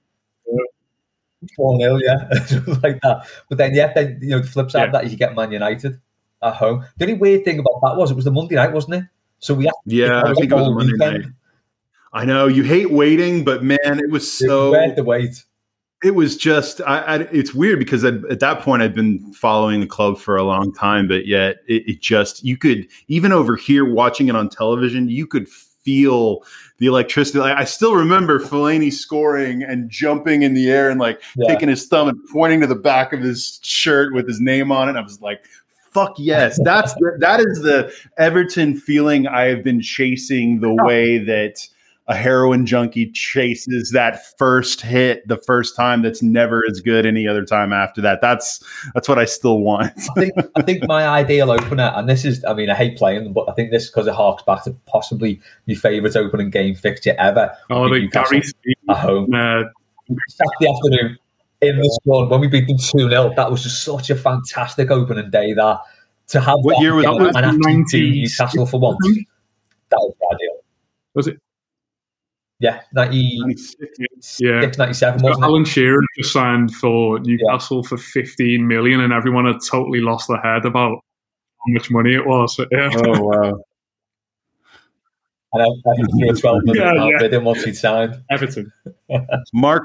4-0, like that. But then, the flip side of that is you get Man United at home. The only weird thing about that was it was the Monday night, wasn't it? So I think it was a Monday night. I know you hate waiting, but man, it was so worth the wait. It was just, it's weird because at that point I'd been following the club for a long time, but yet it just, you could, even over here watching it on television, you could feel the electricity. I still remember Fellaini scoring and jumping in the air and taking his thumb and pointing to the back of his shirt with his name on it. I was like, fuck yes. That is the Everton feeling I have been chasing, the way that a heroin junkie chases that first hit the first time that's never as good any other time after that. That's what I still want. I think my ideal opener, and this is, I hate playing them, but I think this because it harks back to possibly my favourite opening game fixture ever. Oh, the Gary at home. Saturday afternoon in the sun when we beat them 2-0. That was just such a fantastic opening day. That to have what year was that? And actually beat Newcastle for once. That was ideal. Was it? Yeah, 96, 97, wasn't Alan Shearer just signed for Newcastle for 15 million, and everyone had totally lost their head about how much money it was. Oh, wow. And I think he threw a 12 million bid once he'd signed. Everton. Mark,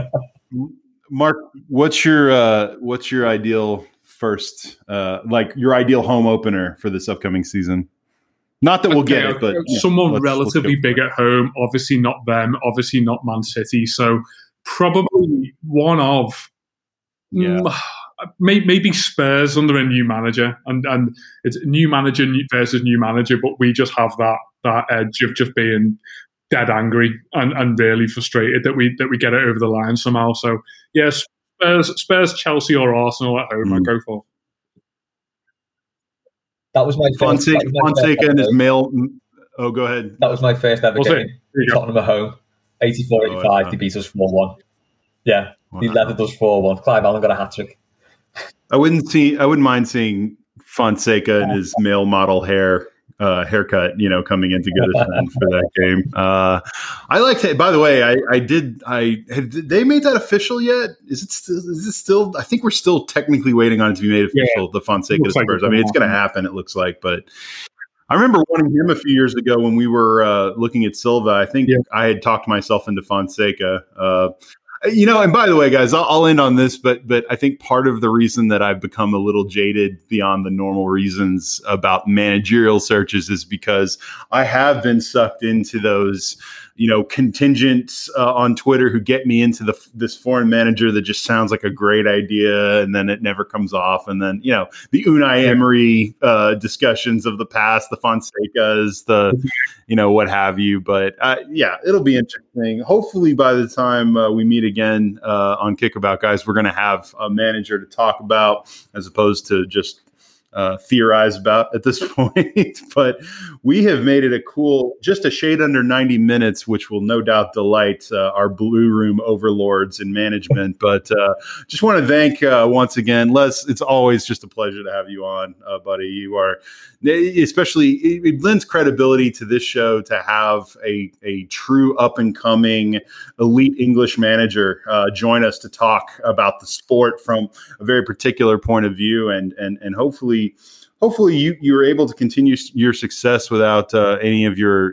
what's your ideal first, your ideal home opener for this upcoming season? Not that we'll get it, but someone relatively big at home. Obviously not them. Obviously not Man City. So probably one of maybe Spurs under a new manager, and it's new manager versus new manager. But we just have that edge of just being dead angry and really frustrated that we get it over the line somehow. So yes, Spurs, Chelsea, or Arsenal at home. I go for. That was my Fonseca and his male. Oh, go ahead. That was my first ever game. Tottenham at home, 84-85. They beat us 4-1. Yeah, he leathered us 4-1. Clive Allen got a hat trick. I wouldn't mind seeing Fonseca and his male model haircut, coming into Goodison for that game. I liked it. By the way, did they made that official yet? Is it still? I think we're still technically waiting on it to be made official. The Fonseca to Spurs. It's going to happen. It looks like, but I remember wanting him a few years ago when we were looking at Silva. I think I had talked myself into Fonseca. And by the way, guys, I'll end on this, but I think part of the reason that I've become a little jaded beyond the normal reasons about managerial searches is because I have been sucked into those, contingents on Twitter who get me into this foreign manager that just sounds like a great idea, and then it never comes off. And then, the Unai Emery discussions of the past, the Fonsecas, the, what have you. But it'll be interesting. Hopefully by the time we meet again on Kickabout, guys, we're going to have a manager to talk about as opposed to just theorize about at this point. But we have made it just a shade under 90 minutes, which will no doubt delight our Blue Room overlords in management. But just want to thank once again, Les, it's always just a pleasure to have you on, buddy. You are, especially, it lends credibility to this show to have a true up and coming elite English manager join us to talk about the sport from a very particular point of view, and hopefully you're able to continue your success without any of your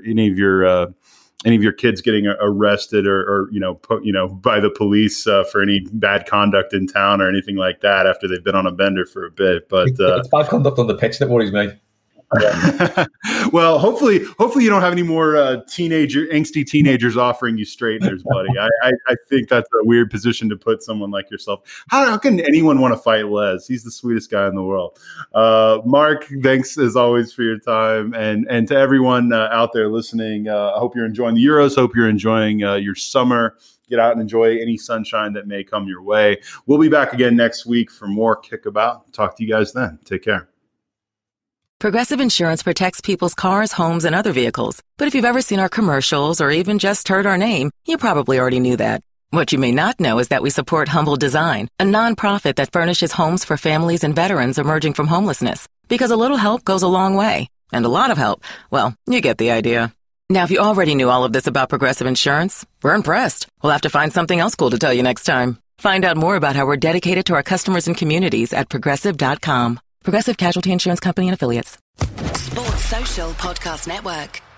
kids getting arrested or by the police for any bad conduct in town or anything like that after they've been on a bender for a bit. But it's bad conduct on the pitch that worries me. Yeah. Well, hopefully you don't have any more angsty teenagers offering you straighteners, buddy. I think that's a weird position to put someone like yourself. How can anyone want to fight Les? He's the sweetest guy in the world. Mark, thanks as always for your time, and to everyone out there listening. I hope you're enjoying the Euros. Hope you're enjoying your summer. Get out and enjoy any sunshine that may come your way. We'll be back again next week for more Kickabout. Talk to you guys then. Take care. Progressive Insurance protects people's cars, homes, and other vehicles. But if you've ever seen our commercials or even just heard our name, you probably already knew that. What you may not know is that we support Humble Design, a nonprofit that furnishes homes for families and veterans emerging from homelessness. Because a little help goes a long way. And a lot of help, well, you get the idea. Now, if you already knew all of this about Progressive Insurance, we're impressed. We'll have to find something else cool to tell you next time. Find out more about how we're dedicated to our customers and communities at Progressive.com. Progressive Casualty Insurance Company and Affiliates. Sports Social Podcast Network.